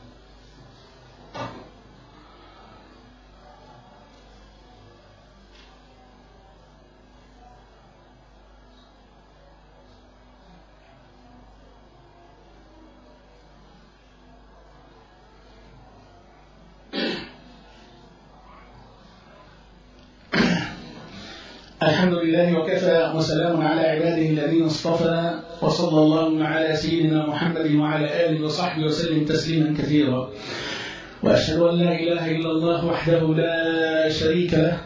الحمد لله وكفى وسلام على عباده الذين اصطفى، وصلى الله على سيدنا محمد وعلى آله وصحبه وسلم تسليما كثيرا. وأشهد أن لا إله إلا الله وحده لا شريك له،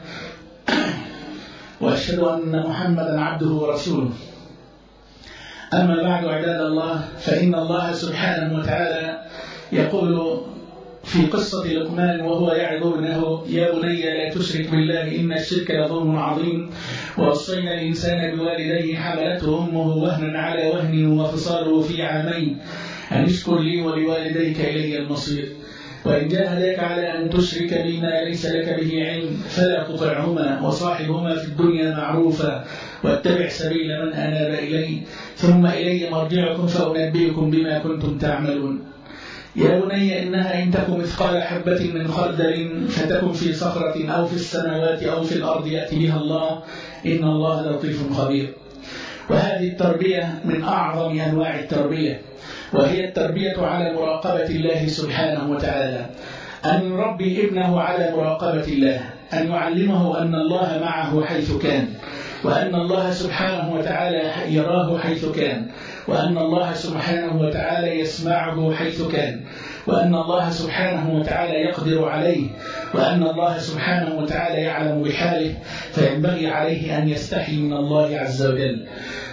وأشهد أن محمدا عبده ورسوله. أما بعد عباد الله، فإن الله سبحانه وتعالى يقول في قصة لقمان وهو يعظ ابنه: يا بني لا تشرك بالله إن الشرك لظلم عظيم، ووصينا الإنسان بوالديه حملته أمه وهنا على وهن وفصاله في عامين أن اشكر لي ولوالديك إلي المصير، وإن جاهداك على أن تشرك بما ليس لك به علم فلا تطعهما وصاحبهما في الدنيا معروفا واتبع سبيل من أناب إلي ثم إلي مرجعكم فأنبئكم بما كنتم تعملون. يا بني إنها إن تكن مثقال حبة من خردل فتكن في صخرة أو في السماوات أو في الأرض يأتي بها الله إن الله لطيف خبير. وهذه التربية من أعظم أنواع التربية، وهي التربية على مراقبة الله سبحانه وتعالى، أن يربي ابنه على مراقبة الله، أن يعلمه أن الله معه حيث كان، وأن الله سبحانه وتعالى يراه حيث كان، وأن الله سبحانه وتعالى يسمعه حيث كان، وأن الله سبحانه وتعالى يقدر عليه، وأن الله سبحانه وتعالى يعلم بحاله، فينبغي عليه أن يستحي من الله عز وجل.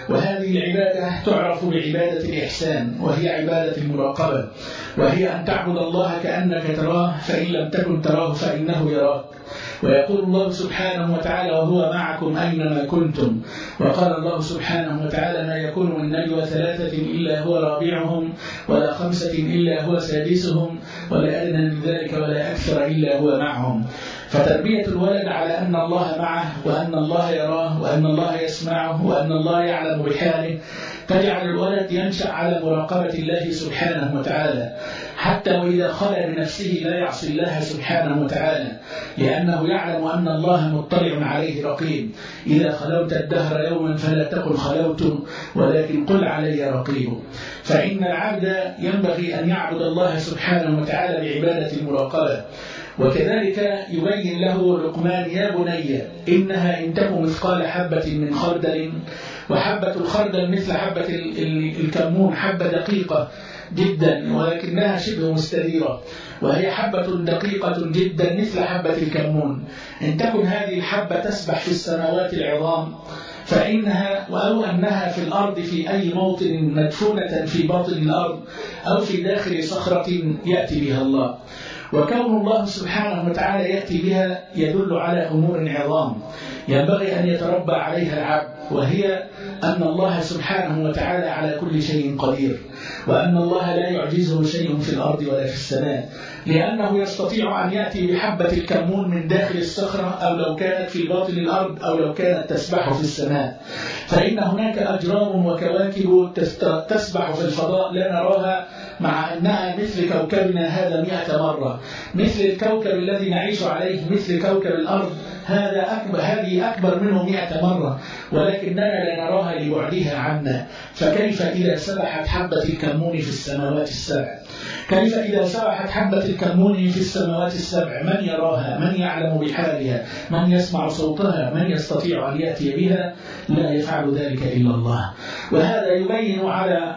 وهذه العبادة تعرف بعبادة الإحسان، وهي عبادة المراقبة، وهي أن تعبد الله كأنك تراه، فإن لم تكن تراه فإنه يراك. ويقول الله سبحانه وتعالى: وهو معكم أينما كنتم. وقال الله سبحانه وتعالى: ما يكون من نجوى ثلاثة إلا هو رابعهم ولا خمسة إلا هو سادسهم ولا أدنى من ذلك ولا أكثر إلا هو معهم. فتربية الولد على أن الله معه، وأن الله يراه، وأن الله يسمعه، وأن الله يعلم بحاله، تجعل الولد ينشأ على مراقبة الله سبحانه وتعالى، حتى وإذا خلى بنفسه لا يعصي الله سبحانه وتعالى، لأنه يعلم أن الله مطلع عليه رقيب. إذا خلوت الدهر يوما فلا تقل خلوت، ولكن قل علي رقيب. فإن العبد ينبغي أن يعبد الله سبحانه وتعالى بعبادة المراقبة. وكذلك يبين له لقمان: يا بني إنها إن تك مثقال حبة من خردل، وحبة الخردل مثل حبة الكمون، حبة دقيقة جدا ولكنها شبه مستديرة، وهي حبة دقيقة جدا مثل حبة الكمون. إن تكن هذه الحبة تسبح في السماوات العظام فإنها، أو أنها في الأرض في أي موطن مدفونة في باطن الأرض أو في داخل صخرة يأتي بها الله. وكون الله سبحانه وتعالى يأتي بها يدل على أمور عظام ينبغي أن يتربى عليها العبد، وهي أن الله سبحانه وتعالى على كل شيء قدير، وأن الله لا يعجزه شيء في الأرض ولا في السماء، لأنه يستطيع أن يأتي بحبة الكمون من داخل الصخرة، أو لو كانت في باطن الأرض، أو لو كانت تسبح في السماء. فإن هناك أجرام وكواكب تسبح في الفضاء لا نراها، مع أنها مثل كوكبنا هذا مئة مرة، مثل الكوكب الذي نعيش عليه، مثل كوكب الأرض هذا أكبر، هذه أكبر منه مئة مرة، ولكننا لا نراها لبعدها عنا. فكيف إذا سبحت حبة الكمون في السماوات السبع؟ كيف إذا سبحت حبة الكمون في السماوات السبع؟ من يراها؟ من يعلم بحالها؟ من يسمع صوتها؟ من يستطيع أن يأتي بها؟ لا يفعل ذلك إلا الله. وهذا يبين على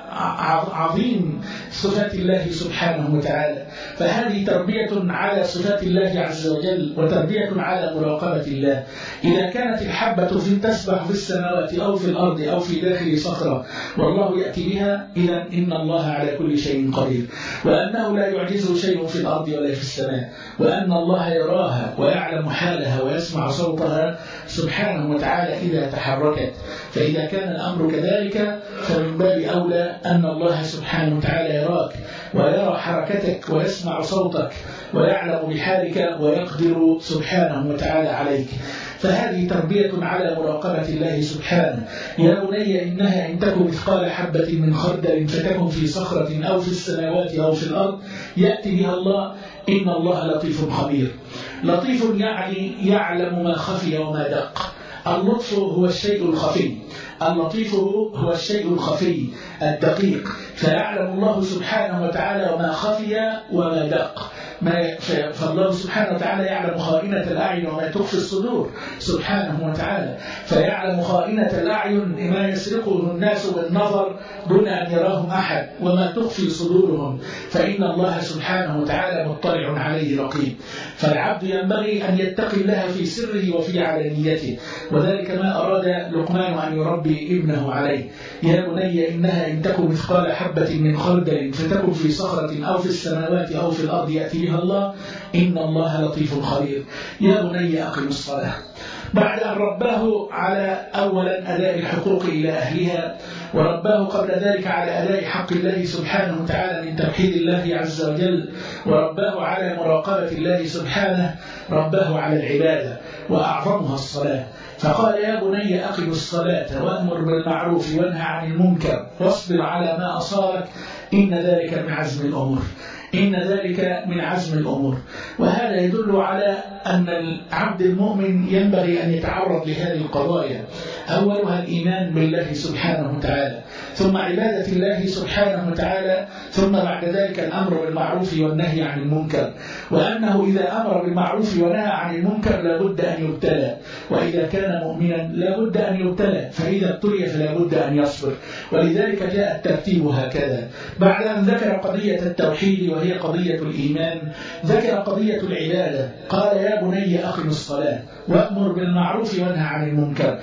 عظيم صفات الله سبحانه وتعالى. فهذه تربية على صفات الله عز وجل، وتربية على مراقبة الله. إذا كانت الحبة في تسبح في السماوات أو في الأرض أو في داخل صخرة والله يأتي بها، إذا إن الله على كل شيء قدير، وأنه لا يعجزه شيء في الأرض ولا في السماء، وأن الله يراها ويعلم حالها ويسمع صوتها سبحانه وتعالى إذا تحركت. فإذا كان الأمر كذلك فمن باب أولى أن الله سبحانه وتعالى يراك ويرى حركتك ويسمع صوتك ويعلم بحالك ويقدر سبحانه وتعالى عليك. فهذه تربية على مراقبة الله سبحانه. يا بني إنها إن تكن مثقال حبة من خردل فتكن في صخرة أو في السماوات أو في الأرض يأتي بها الله، إن الله لطيف خبير. لطيف يعني يعلم ما خفي وما دق. اللطف هو الشيء الخفي، اللطيف هو الشيء الخفي الدقيق، فيعلم الله سبحانه وتعالى ما خفي وما دق. ما فالله سبحانه وتعالى يعلم خائنة الأعين وما تخفي الصدور سبحانه وتعالى، فيعلم خائنة الأعين ما يسرقه الناس بالنظر دون أن يراهم أحد، وما تخفي صدورهم، فإن الله سبحانه وتعالى مطلع عليه رقيب. فالعبد ينبغي أن يتقي الله في سره وفي علانيته، وذلك ما أراد لقمان أن يربي ابنه عليه. يا بني إنها إن تكن مثقال حبة من خردل فتكن في صخرة أو في السماوات أو في الأرض يأتي بها الله، إن الله لطيف خبير. يا بني أقم الصلاة. بعد أن رباه على أولا أداء الحقوق إلى أهلها، ورباه قبل ذلك على أداء حق الله سبحانه وتعالى من توحيد الله عز وجل، ورباه على مراقبة الله سبحانه، رباه على العبادة وأعظمها الصلاة. فقال: يا بني أقم الصلاة وأمر بالمعروف وانهى عن المنكر واصبر على ما أصابك إن ذلك من عزم الأمور، إن ذلك من عزم الأمور. وهذا يدل على أن العبد المؤمن ينبغي أن يتعرض لهذه القضايا، أولها الإيمان بالله سبحانه وتعالى، ثم عبادة الله سبحانه وتعالى، ثم بعد ذلك الأمر بالمعروف والنهي عن المنكر، وأنه إذا أمر بالمعروف ونهى عن المنكر لابد أن يبتلى، وإذا كان مؤمنا لابد أن يبتلى، فإذا ابتلي فلابد أن يصبر. ولذلك جاء الترتيب هكذا. بعد أن ذكر قضية التوحيد وهي قضية الإيمان، ذكر قضية العبادة. قال: يا بني أقم الصلاة وأمر بالمعروف وانهى عن المنكر، أي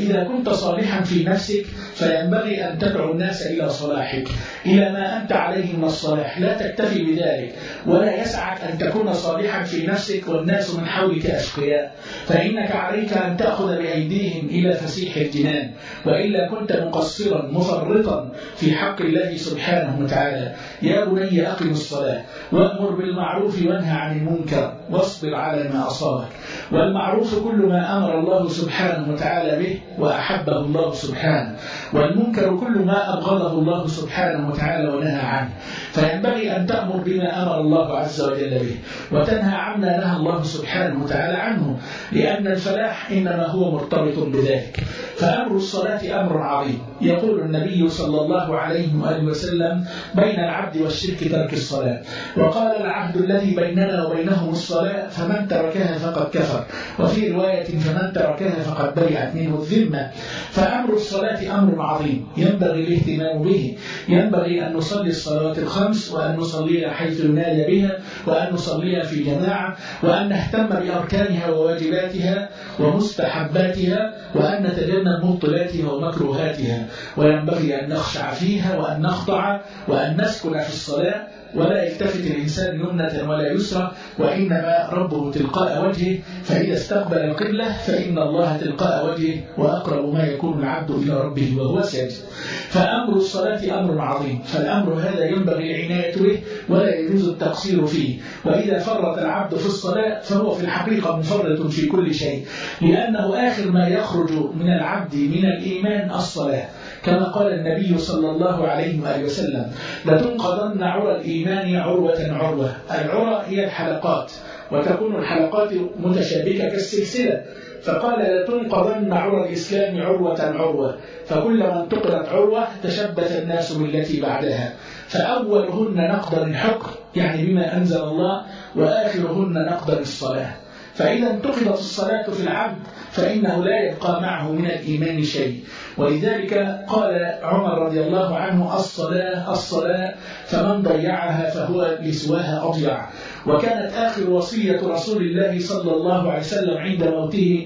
فإذا كنت صالحا في نفسك فينبغي أن تدعو الناس إلى صلاحك، إلى ما أنت عليه من الصلاح. لا تكتفي بذلك، ولا يسعك أن تكون صالحا في نفسك والناس من حولك أشقياء، فإنك عليك أن تأخذ بأيديهم إلى فسيح الجنان، وإلا كنت مقصرا مفرطا في حق الله سبحانه وتعالى. يا بني أقم الصلاة وأمر بالمعروف وانهى عن المنكر واصبر على ما أصابك. والمعروف كل ما أمر الله سبحانه وتعالى به وأحبه الله سبحانه، والمنكر كل ما أبغضه الله سبحانه وتعالى ونهى عنه. فينبغي أن تأمر بما أمر الله عز وجل به، وتنهى عما نهى الله سبحانه وتعالى عنه، لأن الفلاح إنما هو مرتبط بذلك. فأمر الصلاة أمر عظيم. يقول النبي صلى الله عليه وآله وسلم: بين العبد والشرك ترك الصلاة. وقال: العهد الذي بيننا وبينهم الصلاة، فمن تركها فقد كفر. وفي رواية: فمن تركها فقد برئت منه الذمة. فأمر الصلاة أمر عظيم ينبغي الاهتمام به. ينبغي أن نصلي الصلوات الخمس، وأن نصليها حيث ينادى بها، وأن نصليها في جماعة، وأن نهتم بأركانها وواجباتها ومستحباتها، وأن نتجنب مبطلاتها ومكروهاتها. وينبغي أن نخشع فيها وأن نخضع وأن نسكن في الصلاة، ولا يلتفت الإنسان يمنة ولا يسرى، وإنما ربه تلقاء وجهه. فإذا استقبل القبلة فإن الله تلقاء وجهه، وأقرب ما يكون العبد إلى ربه وهو ساجد. فأمر الصلاة أمر عظيم، فالأمر هذا ينبغي العناية به ولا يجوز التقصير فيه. وإذا فرط العبد في الصلاة فهو في الحقيقة مفرط في كل شيء، لأنه آخر ما يخرج من العبد من الإيمان الصلاة، كما قال النبي صلى الله عليه وآله وسلم: لتنقضن عرى الإيمان عروة عروة. العرى هي الحلقات، وتكون الحلقات متشابكة كالسلسلة، فقال: لتنقضن عرى الإسلام عروة عروة، فكلما انتقلت عروة تشبث الناس بالتي بعدها. فأولهن نقضا الحكم، يعني بما أنزل الله، وآخرهن نقضا الصلاة. فإذا انتقضت الصلاة في العبد فإنه لا يبقى معه من الإيمان شيء. ولذلك قال عمر رضي الله عنه: الصلاة الصلاة، فمن ضيعها فهو لسواها أضيع. وكانت آخر وصية رسول الله صلى الله عليه وسلم عند موته: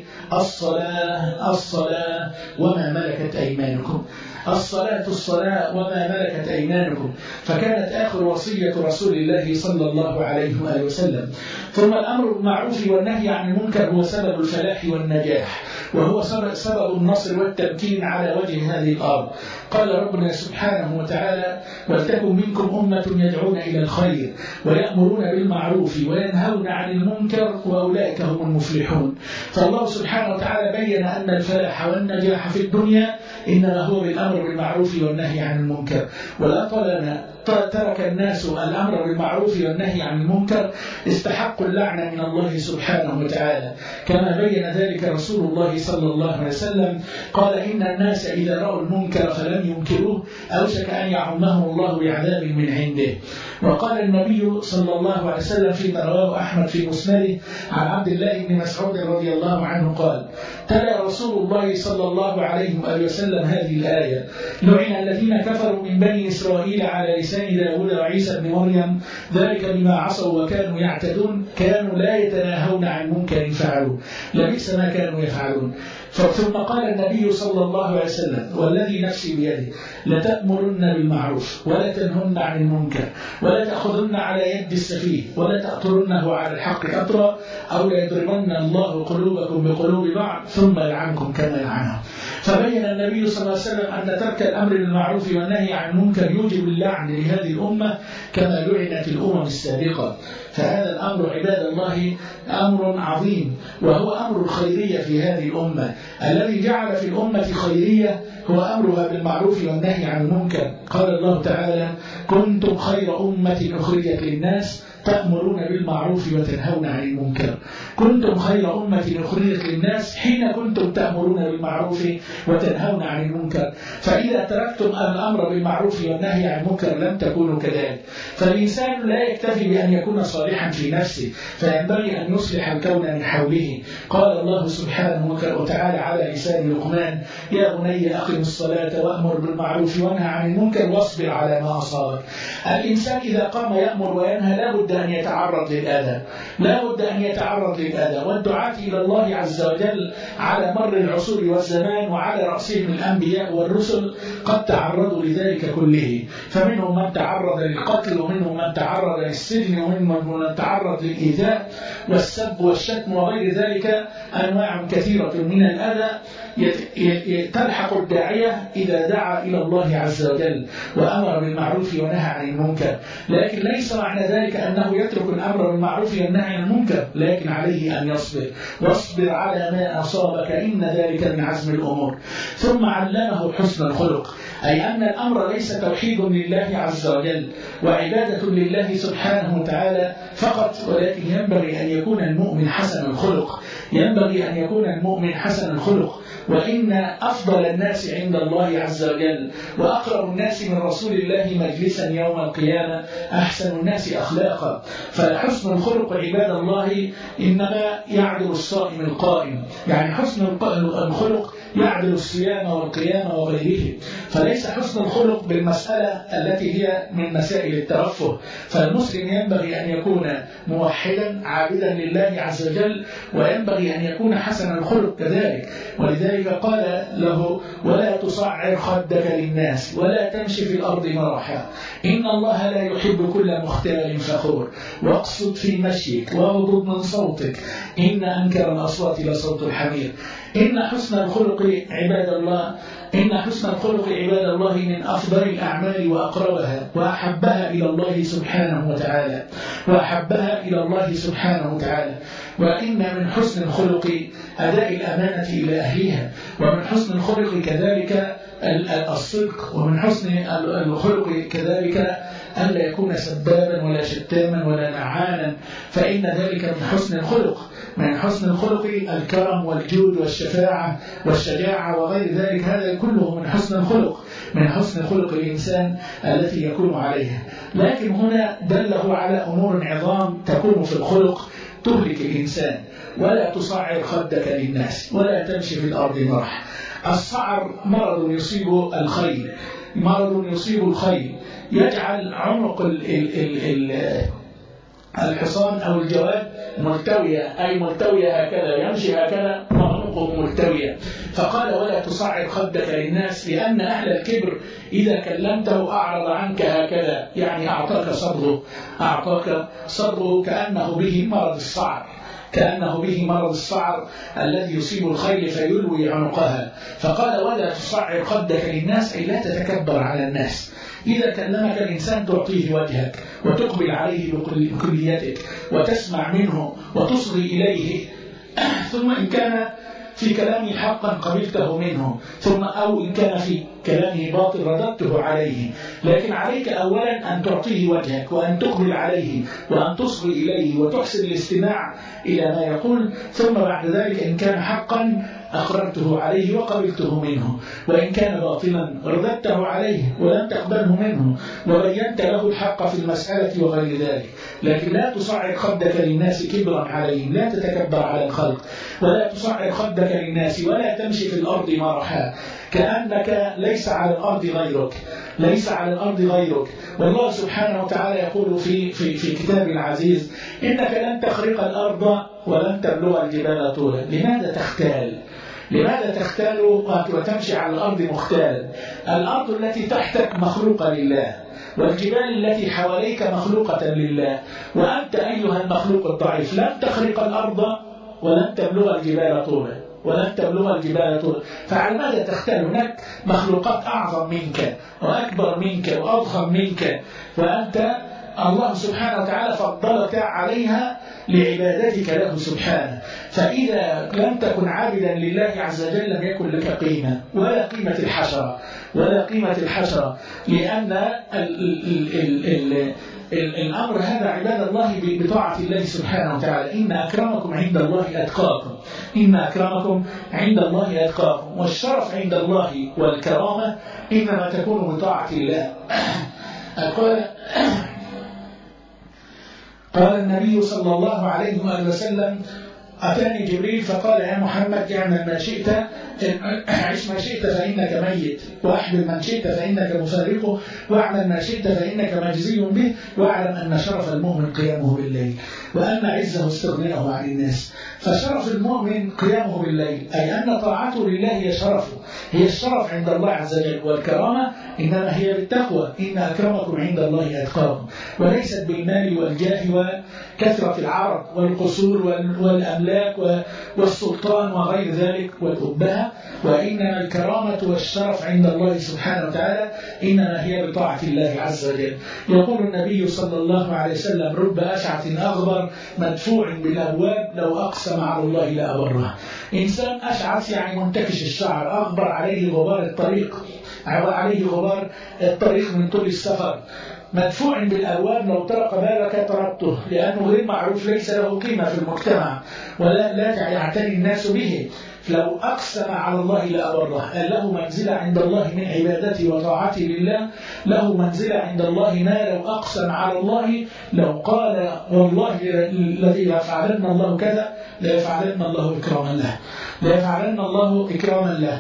الصلاة الصلاة وما ملكت أيمانكم. الصلاة الصلاة وما ملكت أيمانكم. فكانت آخر وصية رسول الله صلى الله عليه وآله وسلم. ثم الأمر بالمعروف والنهي عن المنكر هو سبب الفلاح والنجاح، وهو سبب النصر والتمكين على وجه هذه الأرض. قال ربنا سبحانه وتعالى: ولتكن منكم أمة يدعون إلى الخير ويأمرون بالمعروف وينهون عن المنكر وأولئك هم المفلحون. فالله سبحانه وتعالى بين أن الفلاح والنجاح في الدنيا إنما هو بالأمر بالمعروف والنهي عن المنكر. ولطالما ترك الناس الأمر بالمعروف والنهي عن المنكر استحقوا اللعنة من الله سبحانه وتعالى، كما بين ذلك رسول الله صلى الله عليه وسلم. قال: إن الناس إذا رأوا المنكر فلم ينكروه أوشك أن يعمهم الله بعذاب من عنده. وقال النبي صلى الله عليه وسلم فيما رواه أحمد في مسنده عن عبد الله بن مسعود رضي الله عنه قال: تلا رسول الله صلى الله عليه وآله وسلم هذه الآية: لعن الذين كفروا من بني إسرائيل على لسان داود وعيسى بن مريم ذلك بما عصوا وكانوا يعتدون كانوا لا يتناهون عن منكر فعلوا لبئس ما كانوا يفعلون. ثم قال النبي صلى الله عليه وسلم: والذي نفسي بيده لتأمرن بالمعروف ولا تنهن عن المنكر ولا تأخذن على يد السفيه ولا تأطرنه على الحق أطرا أو ليضربن الله قلوبكم بقلوب بعض ثم يلعنكم كما يلعنهم. فبين النبي صلى الله عليه وسلم أن ترك الأمر بالمعروف والنهي عن المنكر يوجب اللعن لهذه الأمة كما لعنت الأمم السابقة. فهذا الأمر عباد الله أمر عظيم، وهو أمر الخيرية في هذه الأمة. الذي جعل في الأمة خيرية هو أمرها بالمعروف والنهي عن المنكر. قال الله تعالى: كنتم خير أمة أخرجت للناس تأمرون بالمعروف وتنهون عن المنكر. كنتم خير أمة أخرجت للناس حين كنتم تأمرون بالمعروف وتنهون عن المنكر. فإذا تركتم الأمر بالمعروف والنهي عن المنكر لم تكونوا كذلك. فالإنسان لا يكتفي بأن يكون صالحا في نفسه، فينبغي أن يصلح الكون من حوله. قال الله سبحانه وتعالى على لسان لقمان: يا بني أقم الصلاة وأمر بالمعروف وانهى عن المنكر واصبر على ما أصابك. الإنسان إذا قام يأمر وينهى لا بد أن يتعرض للأذى، لا بد أن يتعرض للأذى. والدعاة إلى الله عز وجل على مر العصور والزمان وعلى رأسهم الأنبياء والرسل قد تعرضوا لذلك كله، فمنهم من تعرض للقتل، ومنهم من تعرض للسجن، ومنهم من تعرض للإيذاء والسب والشتم وغير ذلك، أنواع كثيرة من الأذى تلحق الداعية إذا دعا إلى الله عز وجل وأمر بالمعروف ونهى عن المنكر. لكن ليس معنى ذلك أنه يترك الأمر بالمعروف والنهي عن المنكر، لكن عليه أن يصبر، واصبر على ما أصابك إن ذلك من عزم الأمور. ثم علمه حسن الخلق، أي أن الأمر ليس توحيد لله عز وجل وعبادة لله سبحانه وتعالى فقط، ولكن ينبغي أن يكون المؤمن حسن الخلق، ينبغي أن يكون المؤمن حسن الخلق. وإن أفضل الناس عند الله عز وجل وأقرب الناس من رسول الله مجلسا يوم القيامة أحسن الناس أخلاقا. فحسن الخلق عباد الله إنما يعدل الصائم القائم، يعني حسن الخلق يعدل الصيام والقيام وغيره. فليس حسن الخلق بالمسألة التي هي من مسائل الترفه، فالمسلم ينبغي أن يكون موحدا عابدا لله عز وجل، وينبغي أن يكون حسن الخلق كذلك. ولذلك قال له: ولا تصعر خدك للناس ولا تمشي في الأرض مرحا إن الله لا يحب كل مختال فخور واقصد في مشيك واغضض من صوتك إن أنكر الأصوات لصوت الحمير. إن حسن الخلق عباد الله إن حسن الخلق عباد الله من أفضل الأعمال وأقربها وأحبها إلى الله سبحانه وتعالى وأحبها إلى الله سبحانه وتعالى. وإن من حسن الخلق أداء الأمانة إلى أهلها، ومن حسن الخلق كذلك الصدق، ومن حسن الخلق كذلك ألا يكون سبابا ولا شتاما ولا لعانا، فإن ذلك من حسن الخلق. من حسن الخلق الكرم والجود والشفاعة والشجاعة وغير ذلك، هذا كله من حسن الخلق، من حسن خلق الإنسان التي يكون عليها. لكن هنا دله على أمور عظام تكون في الخلق تهلك الإنسان: ولا تصعر خدك للناس ولا تمشي في الأرض مرح. الصعر مرض يصيب الخيل، مرض يصيب الخيل يجعل عنق ال ال ال ال الحصان أو الجواد ملتوية، أي ملتوية هكذا، يمشي هكذا عنقه ملتوية. فقال: ولا تصعر خدك للناس، لأن أهل الكبر إذا كلمته أعرض عنك هكذا، يعني أعطاك صدره، أعطاك صدره كأنه به مرض الصعر، كأنه به مرض الصعر الذي يصيب الخيل فيلوي عنقها. فقال: ولا تصعر خدك للناس، أي لا تتكبر على الناس. إذا كلمك الإنسان تعطيه وجهك وتقبل عليه بكليتك وتسمع منه وتصغي إليه، ثم إن كان في كلامه حقا قبلته منه، ثم أو إن كان في كلامه باطل رددته عليه. لكن عليك أولا أن تعطيه وجهك وأن تقبل عليه وأن تصغي إليه وتحسن الاستماع إلى ما يقول، ثم بعد ذلك إن كان حقا أقررته عليه وقبلته منه، وإن كان باطلا رددته عليه ولم تقبله منه وبينت له الحق في المسألة وغير ذلك. لكن لا تصعر خدك للناس كبرا عليهم، لا تتكبر على الخلق. ولا تصعر خدك للناس ولا تمشي في الأرض مرحا، كأنك ليس على الأرض غيرك، ليس على الأرض غيرك. والله سبحانه وتعالى يقول في, في, في كتاب العزيز: إنك لن تخرق الأرض ولن تبلغ الجبال طولا. لماذا تختال؟ لماذا تختال وتمشي على الأرض مختالا؟ الأرض التي تحتك مخلوقة لله، والجبال التي حواليك مخلوقة لله، وأنت أيها المخلوق الضعيف لن تخرق الأرض ولن تبلغ الجبال طولا، ولن تبلغ الجبال طولا. فعلى ماذا تختال؟ هناك مخلوقات أعظم منك وأكبر منك وأضخم منك، وأنت الله سبحانه وتعالى فضلك عليها لعبادتك له سبحانه. فإذا لم تكن عابدا لله عز وجل لم يكن لك قيمة، ولا قيمة الحشرة، ولا قيمة الحشرة، لأن ال ال ال ال ال الأمر هذا عباد الله بطاعة الله سبحانه وتعالى. إن أكرمكم عند الله أتقاكم، إن أكرمكم عند الله أتقاكم. والشرف عند الله والكرامة إنما تكون بطاعة الله. قال قال النبي صلى الله عليه وآله وسلم: أتاني جبريل فقال يا محمد اعمل ما شئت، عش ما شئت فإنك ميت، وأحبب من شئت فإنك مفارقه، واعمل ما شئت فإنك مجزي به، واعلم أن شرف المؤمن قيامه بالليل، وأن عزه استغناءه عن الناس. فشرف المؤمن قيامه بالليل، أي أن طاعته لله هي شرفه، هي الشرف عند الله عز وجل. والكرامة إنما هي بالتقوى، إن أكرمكم عند الله أتقاكم، وليست بالمال والجاه وكثرة العرب والقصور والأملاك والسلطان وغير ذلك والأبهة، وإنما الكرامة والشرف عند الله سبحانه وتعالى إنما هي بطاعة الله عز وجل. يقول النبي صلى الله عليه وسلم رب أشعث أغبر مدفوع بالأبواب لو أقسم على الله لأبره. إنسان أشعث يعني منتكش الشعر، أغبر عليه غبار الطريق، عليه غبار الطريق من طول السفر، مدفوع بالأبواب لو طرق بابك طرقته، لأنه غير معروف، ليس له قيمة في المجتمع ولا لا يعتني الناس به. لو أقسم على الله لأبره، له منزلة عند الله من عبادته وطاعته لله، له منزلة عند الله ما لو أقسم على الله، لو قال والله الذي ليفعلن الله كذا ليفعلن الله إكراما له، ليفعلن الله إكراما له.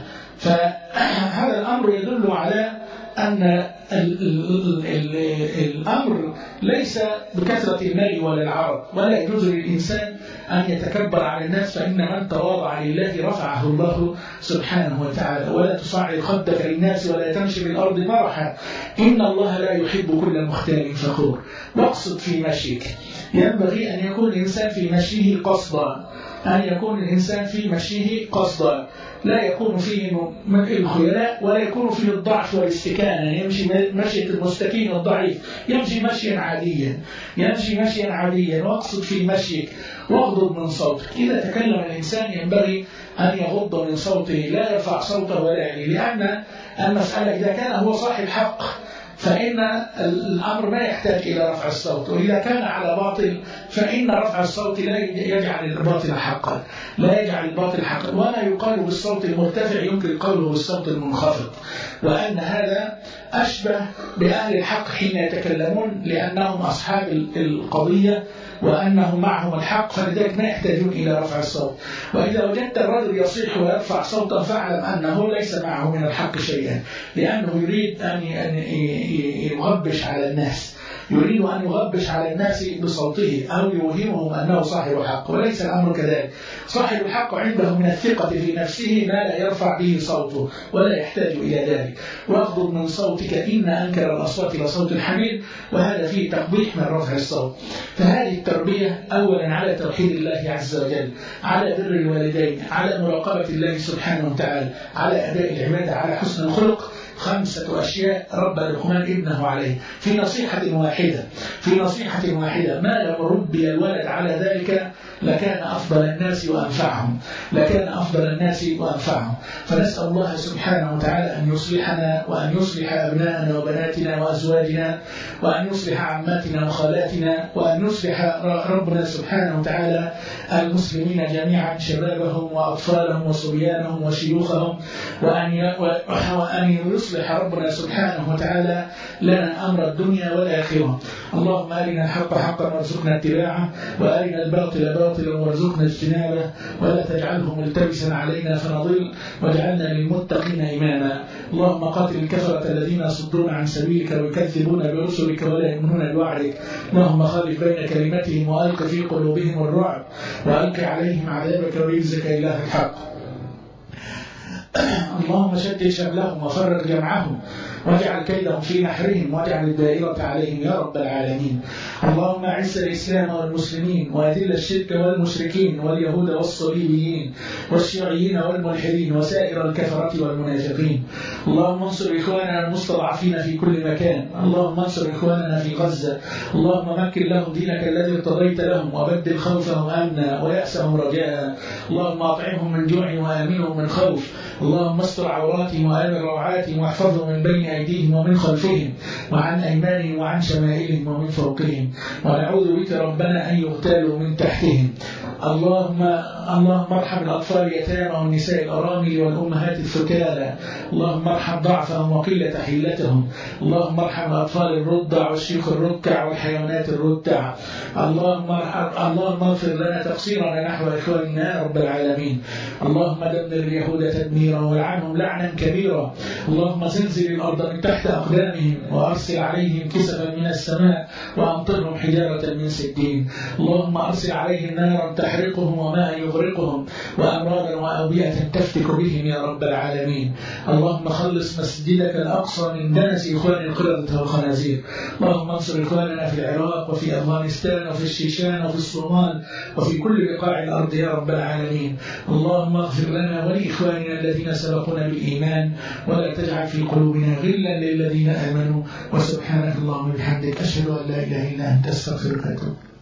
فهذا الأمر يدل على أن ال ال ال الأمر ليس بكثرة المال ولا العرض، ولا يجوز للإنسان أن يتكبر على الناس، فإن من تواضع لله رفعه الله سبحانه وتعالى. ولا تصعد خدك للناس ولا تمشي بالأرض مرحا، إن الله لا يحب كل مختال فخور. واقصد في مشيك، ينبغي أن يكون الإنسان في مشيه قصدا، أن يكون الإنسان في مشيه قصدا، لا يكون فيه الخيلاء ولا يكون فيه الضعف والاستكانة، يمشي مشية المستكين الضعيف، يمشي مشيا عاديا، يمشي مشيا عاديا. واقصد في مشيك واغضض من صوتك. إذا تكلم الإنسان ينبغي أن يغض من صوته، لا يرفع صوته ولا يعلي، لأن المسألة إذا كان هو صاحب حق فإن الأمر ما يحتاج إلى رفع الصوت، وإذا كان على باطل فإن رفع الصوت لا يجعل الباطل حقا، لا يجعل الباطل حقا. وما يقال بالصوت المرتفع يمكن قوله بالصوت المنخفض، وأن هذا أشبه بأهل الحق حين يتكلمون، لأنهم أصحاب القضية وأنهم معهم الحق، فلذلك ما يحتاجون إلى رفع الصوت. وإذا وجدت الرجل يصيح ويرفع صوتا فاعلم أنه ليس معه من الحق شيئا، لأنه يريد أن يغبش على الناس، يريد أن يغبش على الناس بصوته أو يوهمهم أنه صاحب حق، وليس الأمر كذلك. صاحب الحق عنده من الثقة في نفسه ما لا يرفع به صوته ولا يحتاج إلى ذلك. واغضض من صوتك إن أنكر الأصوات لصوت الحمير، وهذا فيه تقبيح من رفع الصوت. فهذه التربية أولا على توحيد الله عز وجل، على بر الوالدين، على مراقبة الله سبحانه وتعالى، على أداء العبادة، على حسن الخلق. خمسة أشياء ربى لقمان ابنه عليه في نصيحة واحدة، في نصيحة واحدة. ما لو ربي الولد على ذلك لكان أفضل الناس وأنفعهم، لكان أفضل الناس وأنفعهم. فنسأل الله سبحانه وتعالى أن يصلحنا وأن يصلح أبناءنا وبناتنا وأزواجنا، وأن يصلح عماتنا وخالاتنا، وأن يصلح ربنا سبحانه وتعالى المسلمين جميعا، شبابهم وأطفالهم وصبيانهم وشيوخهم، وأن وأن يصلح ربنا سبحانه وتعالى لنا أمر الدنيا والآخرة. اللهم أرنا الحق حقا وارزقنا اتباعه، وأرنا الباطل باطلا وارزقنا اجتنابه، ولا تجعله ملتبسا علينا فنضل، واجعلنا للمتقين إماما. اللهم قاتل الكفرة الذين يصدون عن سبيلك ويكذبون برسلك ولا يؤمنون بوعدك. اللهم خالف بين كلمتهم وألق في قلوبهم الرعب، وألق عليهم عذابك ورجزك إله الحق. اللهم شتت شملهم وفرق جمعهم، واجعل كيدهم في نحرهم، واجعل الدائرة عليهم يا رب العالمين. اللهم أعز الإسلام والمسلمين، وأذل الشرك والمشركين واليهود والصليبيين والشيوعيين والملحدين وسائر الكفرة والمنافقين. اللهم انصر إخواننا المستضعفين في كل مكان. اللهم انصر إخواننا في غزة. اللهم مكن لهم دينك الذي ارتضيت لهم، وبدل خوفهم أمنا ويأسهم رجاء. اللهم أطعمهم من جوع وآمنهم من خوف، اللهم استر عوراتهم وآمن روعاتهم واحفظهم من بين أيديهم ومن خلفهم وعن أيمانهم وعن شمائلهم ومن فوقهم، ونعوذ بك ربنا أن يغتالوا من تحتهم. اللهم اللهم ارحم الأطفال اليتامى والنساء الأرامل والأمهات الثكالى، اللهم ارحم ضعفهم وقلة حيلتهم، اللهم ارحم الأطفال الرضع والشيوخ الركع والحيوانات الرتع، اللهم ارحم اللهم اغفر لنا تقصيرنا نحو إخواننا يا رب العالمين. اللهم دمر اليهود تدميرا والعنهم لعنا كبيرا، اللهم زلزل الأرض من تحت أقدامهم وأرسل عليهم كسفا من السماء وأمطرهم حجارة من سجين، اللهم أرسل عليهم نارا تحرقهم وماء يغرقهم وأمراضا وأوبئة تفتك بهم يا رب العالمين. اللهم خلص مسجدك الأقصى من دنس إخوان القردة والخنازير، اللهم انصر إخواننا في العراق وفي أفغانستان وفي الشيشان وفي الصومال وفي كل بقاع الأرض يا رب العالمين. اللهم اغفر لنا ولإخواننا الذين سبقونا بالإيمان ولا تجعل في قلوبنا غلا للذين آمنوا، وسبحانك اللهم وبحمدك أشهد أن لا إله إلا أنت أستغفرك وأتوب.